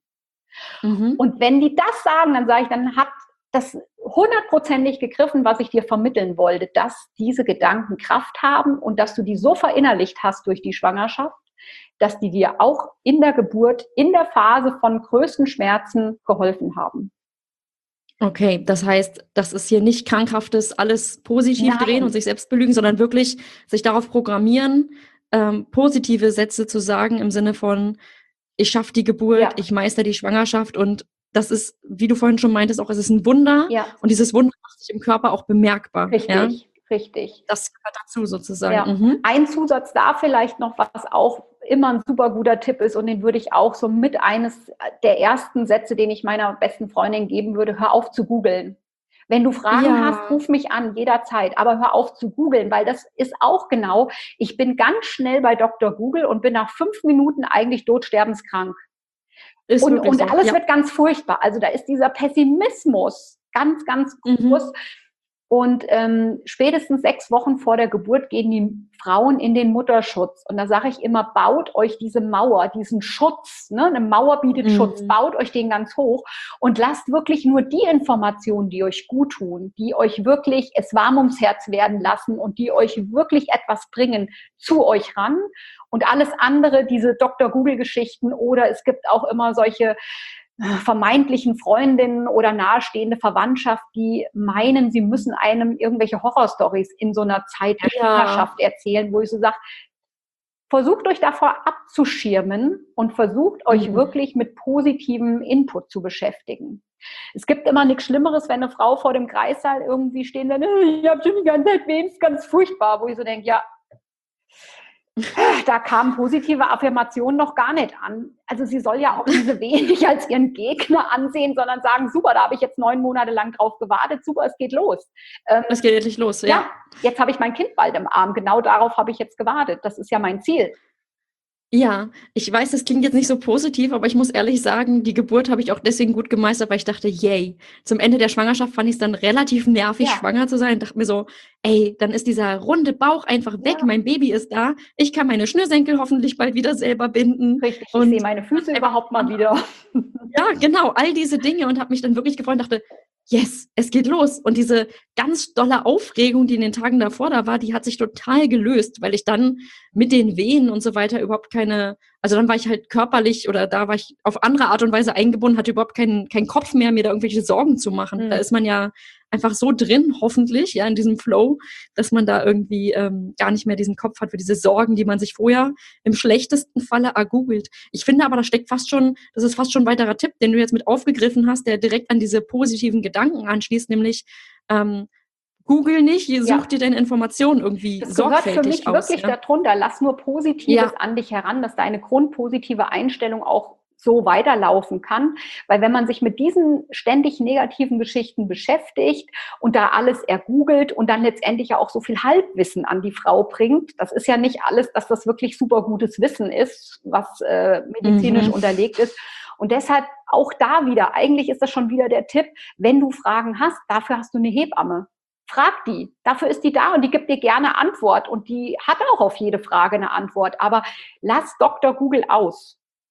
Und wenn die das sagen, dann sage ich, dann hat das 100%ig gegriffen, was ich dir vermitteln wollte, dass diese Gedanken Kraft haben und dass du die so verinnerlicht hast durch die Schwangerschaft, dass die dir auch in der Geburt, in der Phase von größten Schmerzen geholfen haben. Okay, das heißt, das ist hier nicht krankhaftes alles positiv drehen und sich selbst belügen, sondern wirklich sich darauf programmieren, positive Sätze zu sagen im Sinne von, ich schaffe die Geburt, ich meister die Schwangerschaft und das ist, wie du vorhin schon meintest, auch es ist ein Wunder und dieses Wunder macht sich im Körper auch bemerkbar. Richtig. Das gehört dazu sozusagen. Ja. Ein Zusatz da vielleicht noch, was auch immer ein super guter Tipp ist und den würde ich auch so mit eines der ersten Sätze, den ich meiner besten Freundin geben würde, hör auf zu googeln. Wenn du Fragen hast, ruf mich an, jederzeit, aber hör auf zu googeln, weil das ist auch genau, ich bin ganz schnell bei Dr. Google und bin nach 5 Minuten eigentlich todsterbenskrank. Und alles wird ganz furchtbar. Also da ist dieser Pessimismus ganz, ganz groß. Und spätestens 6 Wochen vor der Geburt gehen die Frauen in den Mutterschutz. Und da sage ich immer, baut euch diese Mauer, diesen Schutz, ne? Eine Mauer bietet Schutz, baut euch den ganz hoch und lasst wirklich nur die Informationen, die euch gut tun, die euch wirklich es warm ums Herz werden lassen und die euch wirklich etwas bringen, zu euch ran. Und alles andere, diese Dr. Google-Geschichten oder es gibt auch immer solche vermeintlichen Freundinnen oder nahestehende Verwandtschaft, die meinen, sie müssen einem irgendwelche Horrorstories in so einer Zeit der Schwangerschaft erzählen, wo ich so sage, versucht euch davor abzuschirmen und versucht euch wirklich mit positivem Input zu beschäftigen. Es gibt immer nichts Schlimmeres, wenn eine Frau vor dem Kreissaal irgendwie stehen dann, ich habe schon die ganze Zeit wehen, ist ganz furchtbar, wo ich so denke, ja, da kamen positive Affirmationen noch gar nicht an. Also sie soll ja auch diese Wehen nicht als ihren Gegner ansehen, sondern sagen, super, da habe ich jetzt 9 Monate lang drauf gewartet, super, es geht los. Es geht endlich los, ja. Jetzt habe ich mein Kind bald im Arm, genau darauf habe ich jetzt gewartet. Das ist ja mein Ziel. Ja, ich weiß, das klingt jetzt nicht so positiv, aber ich muss ehrlich sagen, die Geburt habe ich auch deswegen gut gemeistert, weil ich dachte, yay. Zum Ende der Schwangerschaft fand ich es dann relativ nervig, schwanger zu sein. Ich dachte mir so, ey, dann ist dieser runde Bauch einfach weg, mein Baby ist da, ich kann meine Schnürsenkel hoffentlich bald wieder selber binden. Richtig, ich sehe meine Füße überhaupt mal wieder. Ja, genau, all diese Dinge und habe mich dann wirklich gefreut und dachte, yes, es geht los. Und diese ganz dolle Aufregung, die in den Tagen davor da war, die hat sich total gelöst, weil ich dann mit den Wehen und so weiter überhaupt also dann war ich halt körperlich oder da war ich auf andere Art und Weise eingebunden, hatte überhaupt keinen Kopf mehr, mir da irgendwelche Sorgen zu machen. Da ist man ja einfach so drin, hoffentlich, ja, in diesem Flow, dass man da irgendwie gar nicht mehr diesen Kopf hat für diese Sorgen, die man sich vorher im schlechtesten Falle ergoogelt. Ich finde aber, das ist fast schon ein weiterer Tipp, den du jetzt mit aufgegriffen hast, der direkt an diese positiven Gedanken anschließt, nämlich Google nicht, such dir deine Informationen irgendwie sorgfältig aus. Das gehört für mich wirklich darunter. Lass nur Positives an dich heran, dass deine grundpositive Einstellung auch so weiterlaufen kann. Weil wenn man sich mit diesen ständig negativen Geschichten beschäftigt und da alles ergoogelt und dann letztendlich ja auch so viel Halbwissen an die Frau bringt, das ist ja nicht alles, dass das wirklich super gutes Wissen ist, was medizinisch unterlegt ist. Und deshalb auch da wieder, eigentlich ist das schon wieder der Tipp, wenn du Fragen hast, dafür hast du eine Hebamme. Frag die, dafür ist die da und die gibt dir gerne Antwort und die hat auch auf jede Frage eine Antwort, aber lass Dr. Google aus.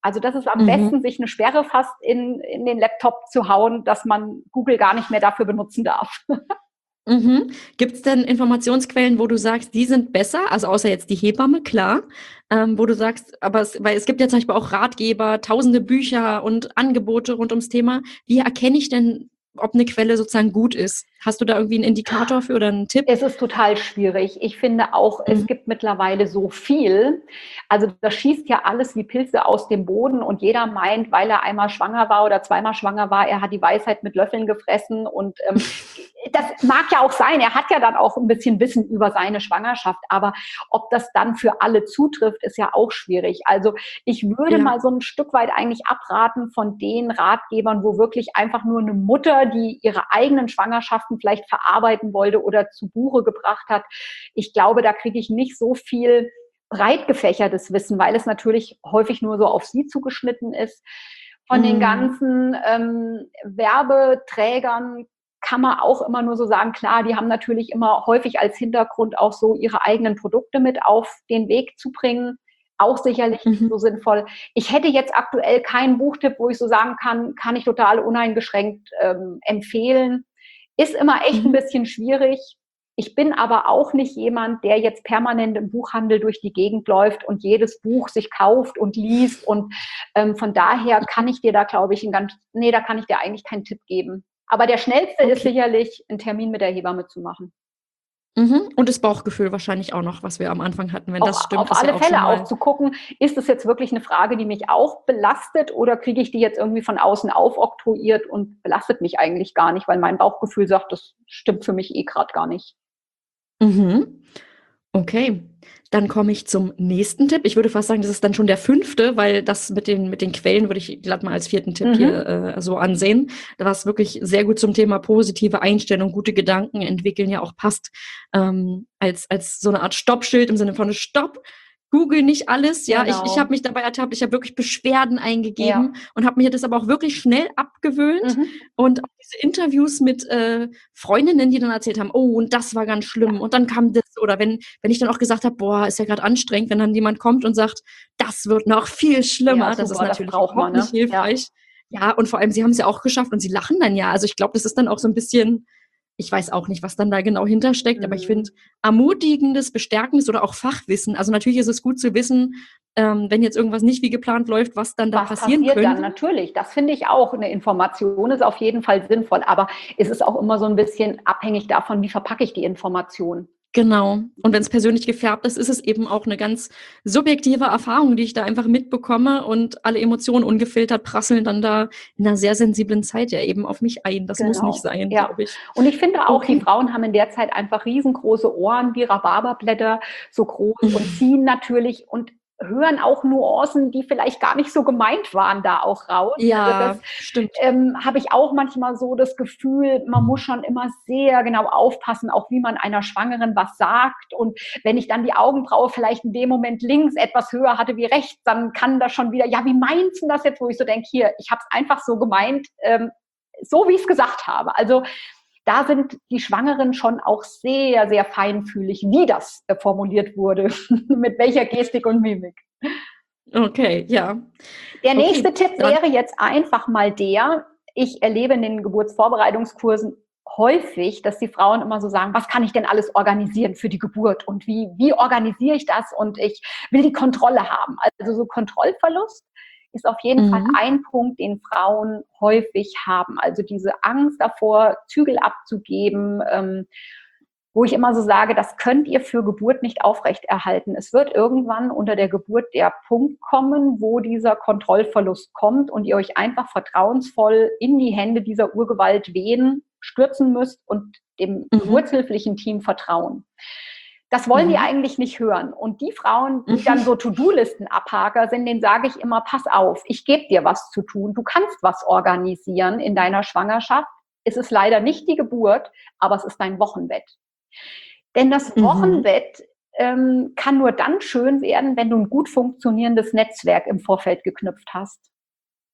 Also das ist am besten, sich eine Sperre fast in den Laptop zu hauen, dass man Google gar nicht mehr dafür benutzen darf. Gibt es denn Informationsquellen, wo du sagst, die sind besser, also außer jetzt die Hebamme, klar, wo du sagst, weil es gibt ja zum Beispiel auch Ratgeber, tausende Bücher und Angebote rund ums Thema. Wie erkenne ich denn, ob eine Quelle sozusagen gut ist? Hast du da irgendwie einen Indikator für oder einen Tipp? Es ist total schwierig. Ich finde auch, es gibt mittlerweile so viel. Also das schießt ja alles wie Pilze aus dem Boden und jeder meint, weil er einmal schwanger war oder zweimal schwanger war, er hat die Weisheit mit Löffeln gefressen und das mag ja auch sein. Er hat ja dann auch ein bisschen Wissen über seine Schwangerschaft, aber ob das dann für alle zutrifft, ist ja auch schwierig. Also ich würde mal so ein Stück weit eigentlich abraten von den Ratgebern, wo wirklich einfach nur eine Mutter, die ihre eigenen Schwangerschaften vielleicht verarbeiten wollte oder zu Buche gebracht hat. Ich glaube, da kriege ich nicht so viel breit gefächertes Wissen, weil es natürlich häufig nur so auf sie zugeschnitten ist. Von den ganzen Werbeträgern kann man auch immer nur so sagen, klar, die haben natürlich immer häufig als Hintergrund auch so ihre eigenen Produkte mit auf den Weg zu bringen. Auch sicherlich nicht so sinnvoll. Ich hätte jetzt aktuell keinen Buchtipp, wo ich so sagen kann ich total uneingeschränkt empfehlen. Ist immer echt ein bisschen schwierig. Ich bin aber auch nicht jemand, der jetzt permanent im Buchhandel durch die Gegend läuft und jedes Buch sich kauft und liest. Und von daher kann ich dir da, glaube ich, da kann ich dir eigentlich keinen Tipp geben. Aber der schnellste ist sicherlich, einen Termin mit der Hebamme zu machen. Und das Bauchgefühl wahrscheinlich auch noch, was wir am Anfang hatten. Wenn das stimmt, auf alle Fälle auch zu gucken, ist das jetzt wirklich eine Frage, die mich auch belastet oder kriege ich die jetzt irgendwie von außen aufoktroyiert und belastet mich eigentlich gar nicht, weil mein Bauchgefühl sagt, das stimmt für mich gerade gar nicht. Okay, dann komme ich zum nächsten Tipp. Ich würde fast sagen, das ist dann schon der 5., weil das mit den Quellen würde ich glatt mal als 4. Tipp hier so ansehen, was wirklich sehr gut zum Thema positive Einstellung, gute Gedanken entwickeln ja auch passt, als so eine Art Stoppschild im Sinne von Stopp. Google nicht alles, ja. Genau. Ich habe mich dabei ertappt, ich habe wirklich Beschwerden eingegeben und habe mir das aber auch wirklich schnell abgewöhnt. Und auch diese Interviews mit Freundinnen, die dann erzählt haben, oh, und das war ganz schlimm und dann kam das. Oder wenn ich dann auch gesagt habe, boah, ist ja gerade anstrengend, wenn dann jemand kommt und sagt, das wird noch viel schlimmer, das ist natürlich überhaupt nicht hilfreich. Ja, und vor allem, sie haben es ja auch geschafft und sie lachen dann ja. Also ich glaube, das ist dann auch so ein bisschen, ich weiß auch nicht, was dann da genau hintersteckt, aber ich finde ermutigendes, bestärkendes oder auch Fachwissen. Also natürlich ist es gut zu wissen, wenn jetzt irgendwas nicht wie geplant läuft, was dann da passieren könnte. Dann natürlich, das finde ich auch. Eine Information ist auf jeden Fall sinnvoll, aber es ist auch immer so ein bisschen abhängig davon, wie verpacke ich die Information. Genau. Und wenn es persönlich gefärbt ist, ist es eben auch eine ganz subjektive Erfahrung, die ich da einfach mitbekomme und alle Emotionen ungefiltert prasseln dann da in einer sehr sensiblen Zeit ja eben auf mich ein. Das muss nicht sein, glaube ich. Und ich finde auch, die Frauen haben in der Zeit einfach riesengroße Ohren wie Rhabarberblätter, so groß und ziehen natürlich und hören auch Nuancen, die vielleicht gar nicht so gemeint waren, da auch raus. Ja, also das stimmt. Habe ich auch manchmal so das Gefühl, man muss schon immer sehr genau aufpassen, auch wie man einer Schwangeren was sagt. Und wenn ich dann die Augenbraue vielleicht in dem Moment links etwas höher hatte wie rechts, dann kann das schon wieder, ja, wie meinst du das jetzt, wo ich so denke, hier, ich habe es einfach so gemeint, so wie ich es gesagt habe. Also da sind die Schwangeren schon auch sehr, sehr feinfühlig, wie das formuliert wurde, mit welcher Gestik und Mimik. Okay, ja. Der nächste Tipp wäre jetzt einfach mal ich erlebe in den Geburtsvorbereitungskursen häufig, dass die Frauen immer so sagen, was kann ich denn alles organisieren für die Geburt und wie organisiere ich das und ich will die Kontrolle haben. Also so Kontrollverlust ist auf jeden Fall ein Punkt, den Frauen häufig haben. Also diese Angst davor, Zügel abzugeben, wo ich immer so sage, das könnt ihr für Geburt nicht aufrechterhalten. Es wird irgendwann unter der Geburt der Punkt kommen, wo dieser Kontrollverlust kommt und ihr euch einfach vertrauensvoll in die Hände dieser Urgewalt stürzen müsst und dem geburtshilflichen Team vertrauen. Das wollen die eigentlich nicht hören. Und die Frauen, die dann so To-Do-Listen-Abhaker sind, denen sage ich immer, pass auf, ich gebe dir was zu tun. Du kannst was organisieren in deiner Schwangerschaft. Es ist leider nicht die Geburt, aber es ist dein Wochenbett. Denn das Wochenbett kann nur dann schön werden, wenn du ein gut funktionierendes Netzwerk im Vorfeld geknüpft hast.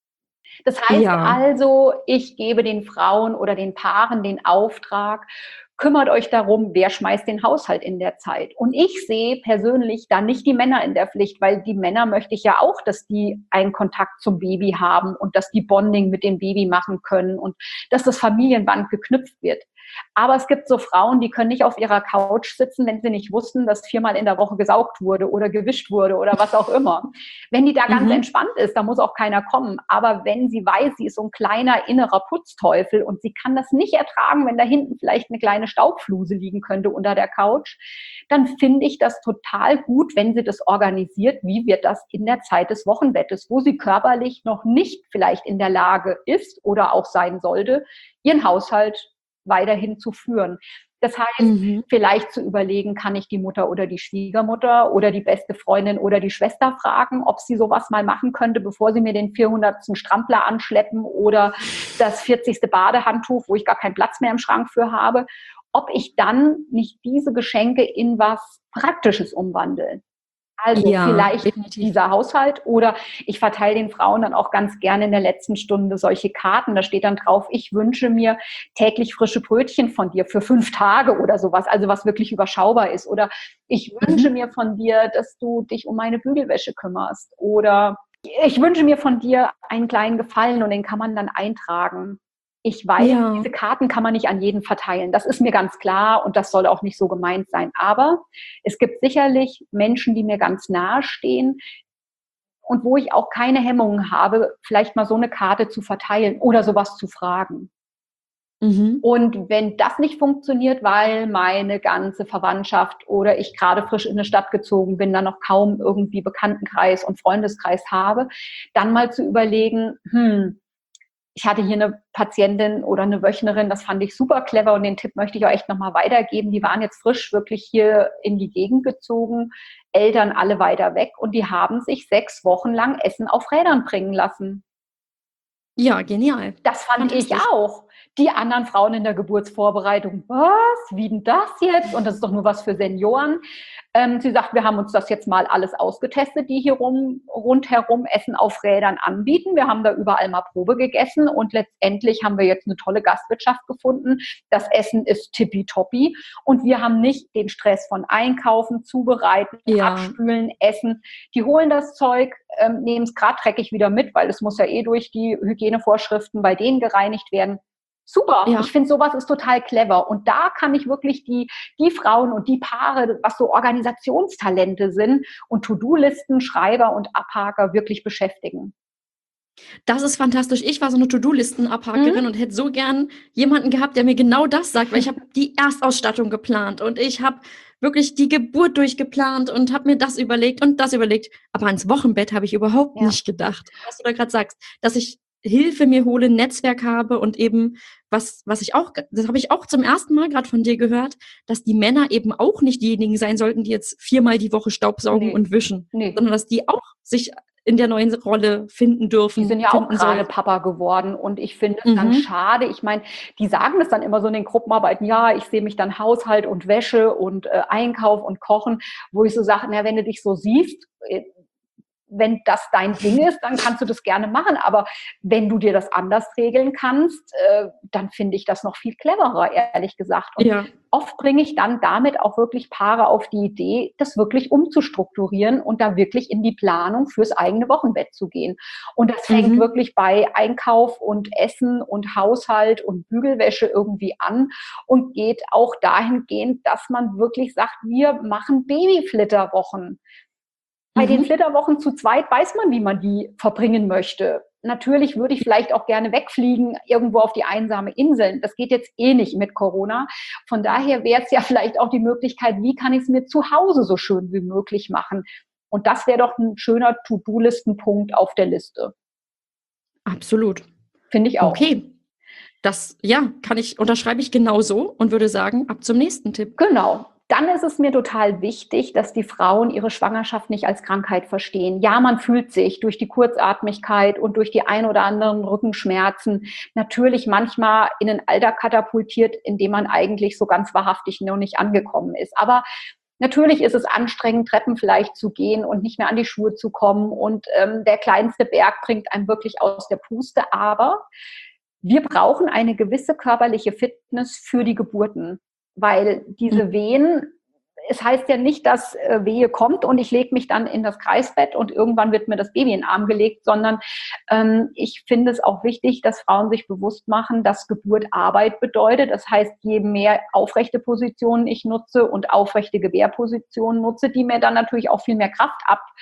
Das heißt also, ich gebe den Frauen oder den Paaren den Auftrag, kümmert euch darum, wer schmeißt den Haushalt in der Zeit. Und ich sehe persönlich da nicht die Männer in der Pflicht, weil die Männer möchte ich ja auch, dass die einen Kontakt zum Baby haben und dass die Bonding mit dem Baby machen können und dass das Familienband geknüpft wird. Aber es gibt so Frauen, die können nicht auf ihrer Couch sitzen, wenn sie nicht wussten, dass 4-mal in der Woche gesaugt wurde oder gewischt wurde oder was auch immer. Wenn die da ganz entspannt ist, da muss auch keiner kommen. Aber wenn sie weiß, sie ist so ein kleiner innerer Putzteufel und sie kann das nicht ertragen, wenn da hinten vielleicht eine kleine Staubfluse liegen könnte unter der Couch, dann finde ich das total gut, wenn sie das organisiert, wie wird das in der Zeit des Wochenbettes, wo sie körperlich noch nicht vielleicht in der Lage ist oder auch sein sollte, ihren Haushalt weiterhin zu führen. Das heißt, vielleicht zu überlegen, kann ich die Mutter oder die Schwiegermutter oder die beste Freundin oder die Schwester fragen, ob sie sowas mal machen könnte, bevor sie mir den 400. Strampler anschleppen oder das 40. Badehandtuch, wo ich gar keinen Platz mehr im Schrank für habe, ob ich dann nicht diese Geschenke in was Praktisches umwandle. Also vielleicht dieser Haushalt oder ich verteile den Frauen dann auch ganz gerne in der letzten Stunde solche Karten. Da steht dann drauf, ich wünsche mir täglich frische Brötchen von dir für 5 Tage oder sowas, also was wirklich überschaubar ist. Oder ich wünsche mir von dir, dass du dich um meine Bügelwäsche kümmerst. Oder ich wünsche mir von dir einen kleinen Gefallen und den kann man dann eintragen. Ich weiß, diese Karten kann man nicht an jeden verteilen. Das ist mir ganz klar und das soll auch nicht so gemeint sein. Aber es gibt sicherlich Menschen, die mir ganz nahe stehen und wo ich auch keine Hemmungen habe, vielleicht mal so eine Karte zu verteilen oder sowas zu fragen. Und wenn das nicht funktioniert, weil meine ganze Verwandtschaft oder ich gerade frisch in eine Stadt gezogen bin, dann noch kaum irgendwie Bekanntenkreis und Freundeskreis habe, dann mal zu überlegen, ich hatte hier eine Patientin oder eine Wöchnerin, das fand ich super clever und den Tipp möchte ich auch echt nochmal weitergeben. Die waren jetzt frisch wirklich hier in die Gegend gezogen, Eltern alle weiter weg und die haben sich 6 Wochen lang Essen auf Rädern bringen lassen. Ja, genial. Das fand ich auch. Die anderen Frauen in der Geburtsvorbereitung, was? Wie denn das jetzt? Und das ist doch nur was für Senioren. Sie sagt, wir haben uns das jetzt mal alles ausgetestet, die hier rundherum Essen auf Rädern anbieten. Wir haben da überall mal Probe gegessen und letztendlich haben wir jetzt eine tolle Gastwirtschaft gefunden. Das Essen ist tippitoppi und wir haben nicht den Stress von Einkaufen, Zubereiten, Abspülen, Essen. Die holen das Zeug, nehmen es gerade dreckig wieder mit, weil es muss ja durch die Hygienevorschriften bei denen gereinigt werden. Super, ich finde, sowas ist total clever. Und da kann ich wirklich die Frauen und die Paare, was so Organisationstalente sind und To-Do-Listen, Schreiber und Abhaker wirklich beschäftigen. Das ist fantastisch. Ich war so eine To-Do-Listen-Abhakerin und hätte so gern jemanden gehabt, der mir genau das sagt, weil ich habe die Erstausstattung geplant und ich habe wirklich die Geburt durchgeplant und habe mir das überlegt und das überlegt. Aber ans Wochenbett habe ich überhaupt nicht gedacht. Was du da gerade sagst, dass ich Hilfe mir hole, ein Netzwerk habe und eben was ich auch, das habe ich auch zum ersten Mal gerade von dir gehört, dass die Männer eben auch nicht diejenigen sein sollten, die jetzt 4-mal die Woche staubsaugen und wischen, sondern dass die auch sich in der neuen Rolle finden dürfen. Die sind ja auch gerade Papa geworden und ich finde es dann schade. Ich meine, die sagen das dann immer so in den Gruppenarbeiten, ja, ich sehe mich dann Haushalt und Wäsche und Einkauf und Kochen, wo ich so sage, na, wenn du dich so siehst, wenn das dein Ding ist, dann kannst du das gerne machen. Aber wenn du dir das anders regeln kannst, dann finde ich das noch viel cleverer, ehrlich gesagt. Und oft bringe ich dann damit auch wirklich Paare auf die Idee, das wirklich umzustrukturieren und da wirklich in die Planung fürs eigene Wochenbett zu gehen. Und das fängt wirklich bei Einkauf und Essen und Haushalt und Bügelwäsche irgendwie an und geht auch dahingehend, dass man wirklich sagt, wir machen Babyflitterwochen. Bei den Flitterwochen zu zweit weiß man, wie man die verbringen möchte. Natürlich würde ich vielleicht auch gerne wegfliegen, irgendwo auf die einsame Insel. Das geht jetzt nicht mit Corona. Von daher wäre es ja vielleicht auch die Möglichkeit, wie kann ich es mir zu Hause so schön wie möglich machen? Und das wäre doch ein schöner To-Do-Listenpunkt auf der Liste. Absolut. Finde ich auch. Okay. Das, unterschreibe ich genauso und würde sagen, ab zum nächsten Tipp. Genau. Dann ist es mir total wichtig, dass die Frauen ihre Schwangerschaft nicht als Krankheit verstehen. Ja, man fühlt sich durch die Kurzatmigkeit und durch die ein oder anderen Rückenschmerzen natürlich manchmal in ein Alter katapultiert, in dem man eigentlich so ganz wahrhaftig noch nicht angekommen ist. Aber natürlich ist es anstrengend, Treppen vielleicht zu gehen und nicht mehr an die Schuhe zu kommen. Und der kleinste Berg bringt einem wirklich aus der Puste. Aber wir brauchen eine gewisse körperliche Fitness für die Geburten. weil diese Wehen, es heißt ja nicht, dass Wehe kommt und ich lege mich dann in das Kreisbett und irgendwann wird mir das Baby in den Arm gelegt, sondern ich finde es auch wichtig, dass Frauen sich bewusst machen, dass Geburt Arbeit bedeutet. Das heißt, je mehr aufrechte Positionen ich nutze und aufrechte Gebärpositionen nutze, die mir dann natürlich auch viel mehr Kraft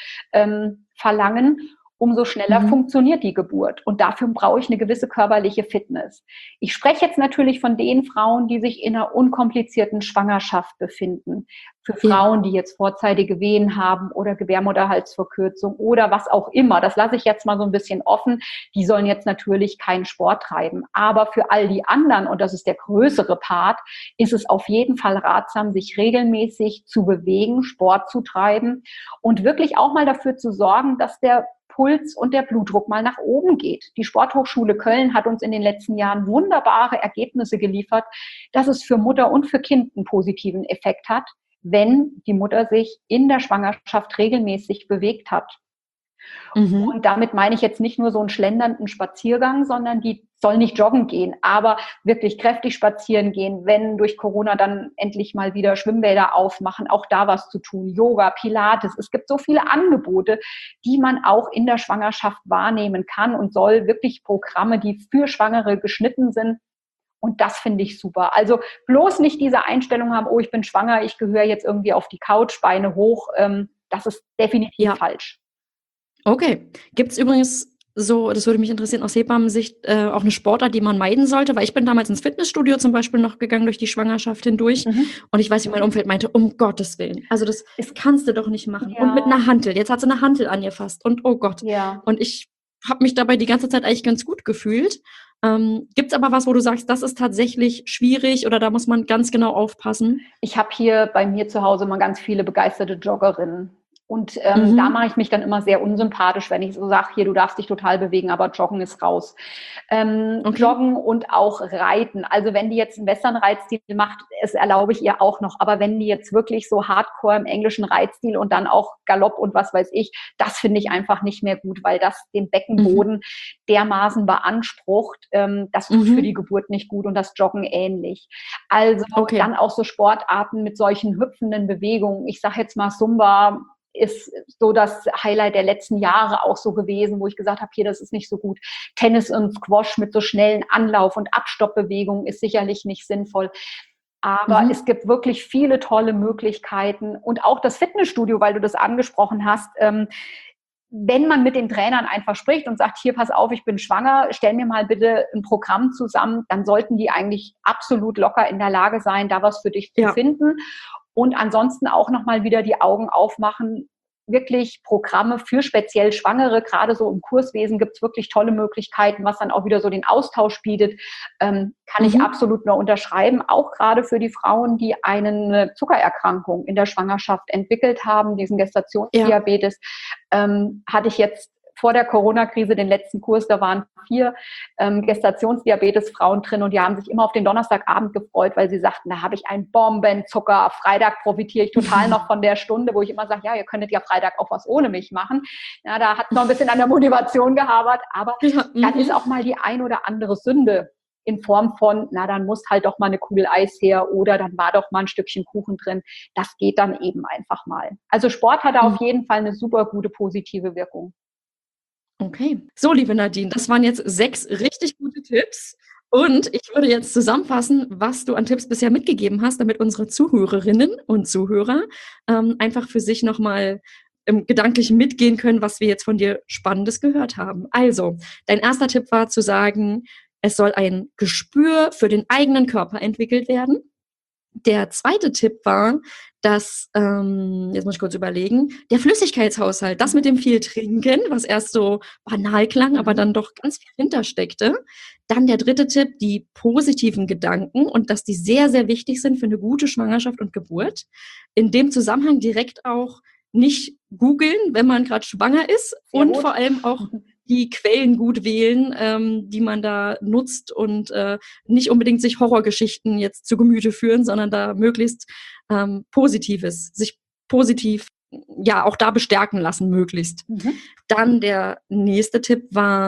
verlangen, umso schneller funktioniert die Geburt. Und dafür brauche ich eine gewisse körperliche Fitness. Ich spreche jetzt natürlich von den Frauen, die sich in einer unkomplizierten Schwangerschaft befinden. Für Frauen, die jetzt vorzeitige Wehen haben oder Gebärmutterhalsverkürzung oder was auch immer. Das lasse ich jetzt mal so ein bisschen offen. Die sollen jetzt natürlich keinen Sport treiben. Aber für all die anderen, und das ist der größere Part, ist es auf jeden Fall ratsam, sich regelmäßig zu bewegen, Sport zu treiben und wirklich auch mal dafür zu sorgen, dass der Puls und der Blutdruck mal nach oben geht. Die Sporthochschule Köln hat uns in den letzten Jahren wunderbare Ergebnisse geliefert, dass es für Mutter und für Kind einen positiven Effekt hat, wenn die Mutter sich in der Schwangerschaft regelmäßig bewegt hat. Und damit meine ich jetzt nicht nur so einen schlendernden Spaziergang, sondern die soll nicht joggen gehen, aber wirklich kräftig spazieren gehen, wenn durch Corona dann endlich mal wieder Schwimmbäder aufmachen, auch da was zu tun, Yoga, Pilates. Es gibt so viele Angebote, die man auch in der Schwangerschaft wahrnehmen kann und soll, wirklich Programme, die für Schwangere geschnitten sind. Und das finde ich super. Also bloß nicht diese Einstellung haben, oh, ich bin schwanger, ich gehöre jetzt irgendwie auf die Couch, Beine hoch. Das ist definitiv falsch. Okay. Gibt es übrigens so, das würde mich interessieren, aus Hebammensicht auch eine Sportart, die man meiden sollte? Weil ich bin damals ins Fitnessstudio zum Beispiel noch gegangen durch die Schwangerschaft hindurch. Und ich weiß, wie mein Umfeld meinte, um Gottes Willen. Also das kannst du doch nicht machen. Und mit einer Hantel. Jetzt hat sie eine Hantel angefasst. Und oh Gott. Und ich habe mich dabei die ganze Zeit eigentlich ganz gut gefühlt. Gibt es aber was, wo du sagst, das ist tatsächlich schwierig oder da muss man ganz genau aufpassen? Ich habe hier bei mir zu Hause mal ganz viele begeisterte Joggerinnen. Und da mache ich mich dann immer sehr unsympathisch, wenn ich so sage, hier, du darfst dich total bewegen, aber Joggen ist raus. Joggen und auch Reiten. Also wenn die jetzt einen Western-Reitstil macht, das erlaube ich ihr auch noch. Aber wenn die jetzt wirklich so hardcore im englischen Reitstil und dann auch Galopp und was weiß ich, das finde ich einfach nicht mehr gut, weil das den Beckenboden dermaßen beansprucht. Das tut für die Geburt nicht gut und das Joggen ähnlich. Also dann auch so Sportarten mit solchen hüpfenden Bewegungen. Ich sage jetzt mal Zumba, ist so das Highlight der letzten Jahre auch so gewesen, wo ich gesagt habe, hier, das ist nicht so gut. Tennis und Squash mit so schnellen Anlauf- und Abstoppbewegungen ist sicherlich nicht sinnvoll. Aber es gibt wirklich viele tolle Möglichkeiten. Und auch das Fitnessstudio, weil du das angesprochen hast, wenn man mit den Trainern einfach spricht und sagt, hier, pass auf, ich bin schwanger, stell mir mal bitte ein Programm zusammen, dann sollten die eigentlich absolut locker in der Lage sein, da was für dich zu finden. Und ansonsten auch nochmal wieder die Augen aufmachen, wirklich Programme für speziell Schwangere, gerade so im Kurswesen gibt es wirklich tolle Möglichkeiten, was dann auch wieder so den Austausch bietet, kann ich absolut nur unterschreiben, auch gerade für die Frauen, die eine Zuckererkrankung in der Schwangerschaft entwickelt haben, diesen Gestationsdiabetes, hatte ich jetzt vor der Corona-Krise den letzten Kurs, da waren 4 Gestationsdiabetes-Frauen drin und die haben sich immer auf den Donnerstagabend gefreut, weil sie sagten, da habe ich einen Bombenzucker, Freitag profitiere ich total noch von der Stunde, wo ich immer sage, ja, ihr könntet ja Freitag auch was ohne mich machen. Ja, da hat noch ein bisschen an der Motivation gehabert, aber dann ist auch mal die ein oder andere Sünde in Form von, na, dann muss halt doch mal eine Kugel Eis her oder dann war doch mal ein Stückchen Kuchen drin. Das geht dann eben einfach mal. Also Sport hat da auf jeden Fall eine super gute positive Wirkung. Okay. So, liebe Nadine, das waren jetzt 6 richtig gute Tipps. Und ich würde jetzt zusammenfassen, was du an Tipps bisher mitgegeben hast, damit unsere Zuhörerinnen und Zuhörer einfach für sich nochmal gedanklich mitgehen können, was wir jetzt von dir Spannendes gehört haben. Also, dein erster Tipp war zu sagen, es soll ein Gespür für den eigenen Körper entwickelt werden. Der zweite Tipp war, dass, jetzt muss ich kurz überlegen, der Flüssigkeitshaushalt, das mit dem viel Trinken, was erst so banal klang, aber dann doch ganz viel hintersteckte. Dann der dritte Tipp, die positiven Gedanken und dass die sehr, sehr wichtig sind für eine gute Schwangerschaft und Geburt. In dem Zusammenhang direkt auch nicht googeln, wenn man gerade schwanger ist und vor allem auch die Quellen gut wählen, die man da nutzt und nicht unbedingt sich Horrorgeschichten jetzt zu Gemüte führen, sondern da möglichst Positives, sich positiv ja auch da bestärken lassen möglichst. Dann der nächste Tipp war,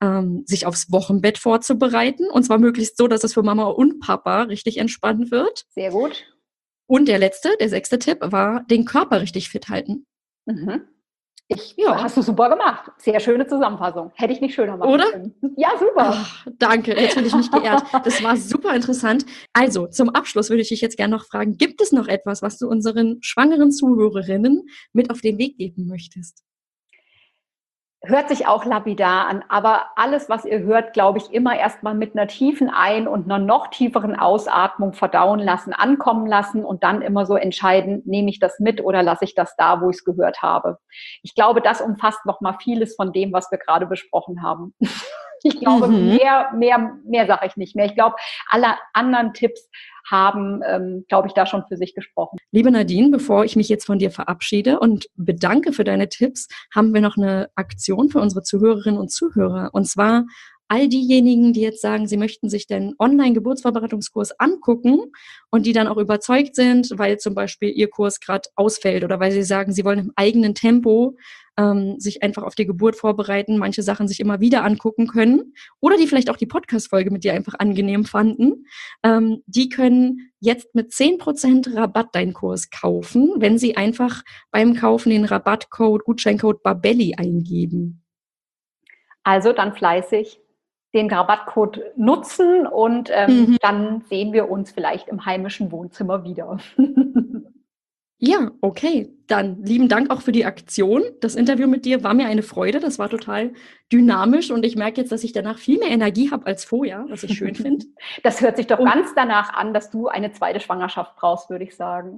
sich aufs Wochenbett vorzubereiten. Und zwar möglichst so, dass es für Mama und Papa richtig entspannt wird. Sehr gut. Und der 6. Tipp war, den Körper richtig fit halten. Mhm. Hast du super gemacht. Sehr schöne Zusammenfassung. Hätte ich nicht schöner machen können. Ja, super. Ach, danke, jetzt fühle ich mich geehrt. Das war super interessant. Also, zum Abschluss würde ich dich jetzt gerne noch fragen, gibt es noch etwas, was du unseren schwangeren Zuhörerinnen mit auf den Weg geben möchtest? Hört sich auch lapidar an, aber alles, was ihr hört, glaube ich, immer erstmal mit einer tiefen Ein- und einer noch tieferen Ausatmung verdauen lassen, ankommen lassen und dann immer so entscheiden, nehme ich das mit oder lasse ich das da, wo ich es gehört habe. Ich glaube, das umfasst nochmal vieles von dem, was wir gerade besprochen haben. Ich glaube, mehr sage ich nicht mehr. Ich glaube, alle anderen Tipps haben, glaube ich, da schon für sich gesprochen. Liebe Nadine, bevor ich mich jetzt von dir verabschiede und bedanke für deine Tipps, haben wir noch eine Aktion für unsere Zuhörerinnen und Zuhörer. Und zwar all diejenigen, die jetzt sagen, sie möchten sich den Online-Geburtsvorbereitungskurs angucken und die dann auch überzeugt sind, weil zum Beispiel ihr Kurs gerade ausfällt oder weil sie sagen, sie wollen im eigenen Tempo sich einfach auf die Geburt vorbereiten, manche Sachen sich immer wieder angucken können oder die vielleicht auch die Podcast-Folge mit dir einfach angenehm fanden, die können jetzt mit 10% Rabatt deinen Kurs kaufen, wenn sie einfach beim Kaufen den Gutscheincode Babelli eingeben. Also dann fleißig den Rabattcode nutzen und dann sehen wir uns vielleicht im heimischen Wohnzimmer wieder. Ja, okay. Dann lieben Dank auch für die Aktion. Das Interview mit dir war mir eine Freude. Das war total dynamisch und ich merke jetzt, dass ich danach viel mehr Energie habe als vorher, was ich schön finde. Das hört sich doch ganz danach an, dass du eine zweite Schwangerschaft brauchst, würde ich sagen.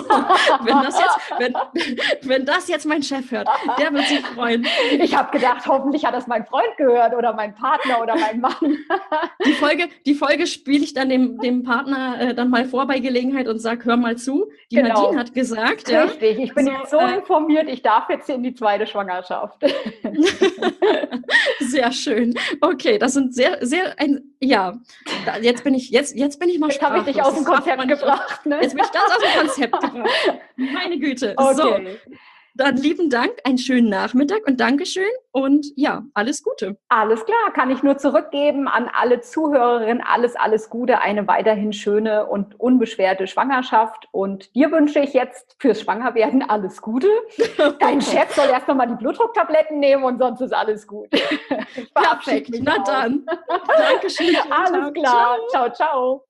wenn das jetzt mein Chef hört, der wird sich freuen. Ich habe gedacht, hoffentlich hat das mein Freund gehört oder mein Partner oder mein Mann. Die Folge spiele ich dann dem Partner dann mal vor bei Gelegenheit und sage, hör mal zu. Die Nadine hat gesagt. Richtig, ich bin jetzt so informiert, ich darf jetzt in die zweite Schwangerschaft. Sehr schön. Okay, das sind jetzt bin ich mal sprachlos. Jetzt habe ich dich aus dem Konzept gebracht. Ne? Jetzt bin ich ganz aus dem Konzept gebracht. Meine Güte. Okay. So, dann lieben Dank, einen schönen Nachmittag und Dankeschön und ja, alles Gute. Alles klar, kann ich nur zurückgeben an alle Zuhörerinnen. Alles Gute, eine weiterhin schöne und unbeschwerte Schwangerschaft. Und dir wünsche ich jetzt fürs Schwangerwerden alles Gute. Dein Chef soll erst nochmal die Blutdrucktabletten nehmen und sonst ist alles gut. Perfekt, na dann. Dankeschön. Alles klar, ciao.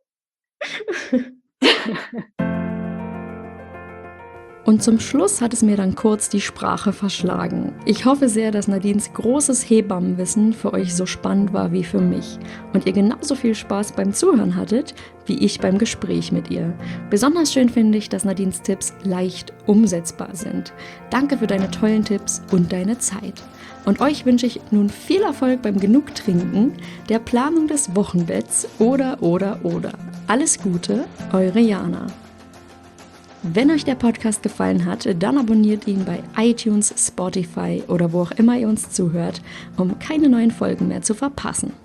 Und zum Schluss hat es mir dann kurz die Sprache verschlagen. Ich hoffe sehr, dass Nadines großes Hebammenwissen für euch so spannend war wie für mich und ihr genauso viel Spaß beim Zuhören hattet, wie ich beim Gespräch mit ihr. Besonders schön finde ich, dass Nadines Tipps leicht umsetzbar sind. Danke für deine tollen Tipps und deine Zeit. Und euch wünsche ich nun viel Erfolg beim Genugtrinken, der Planung des Wochenbetts oder. Alles Gute, eure Jana. Wenn euch der Podcast gefallen hat, dann abonniert ihn bei iTunes, Spotify oder wo auch immer ihr uns zuhört, um keine neuen Folgen mehr zu verpassen.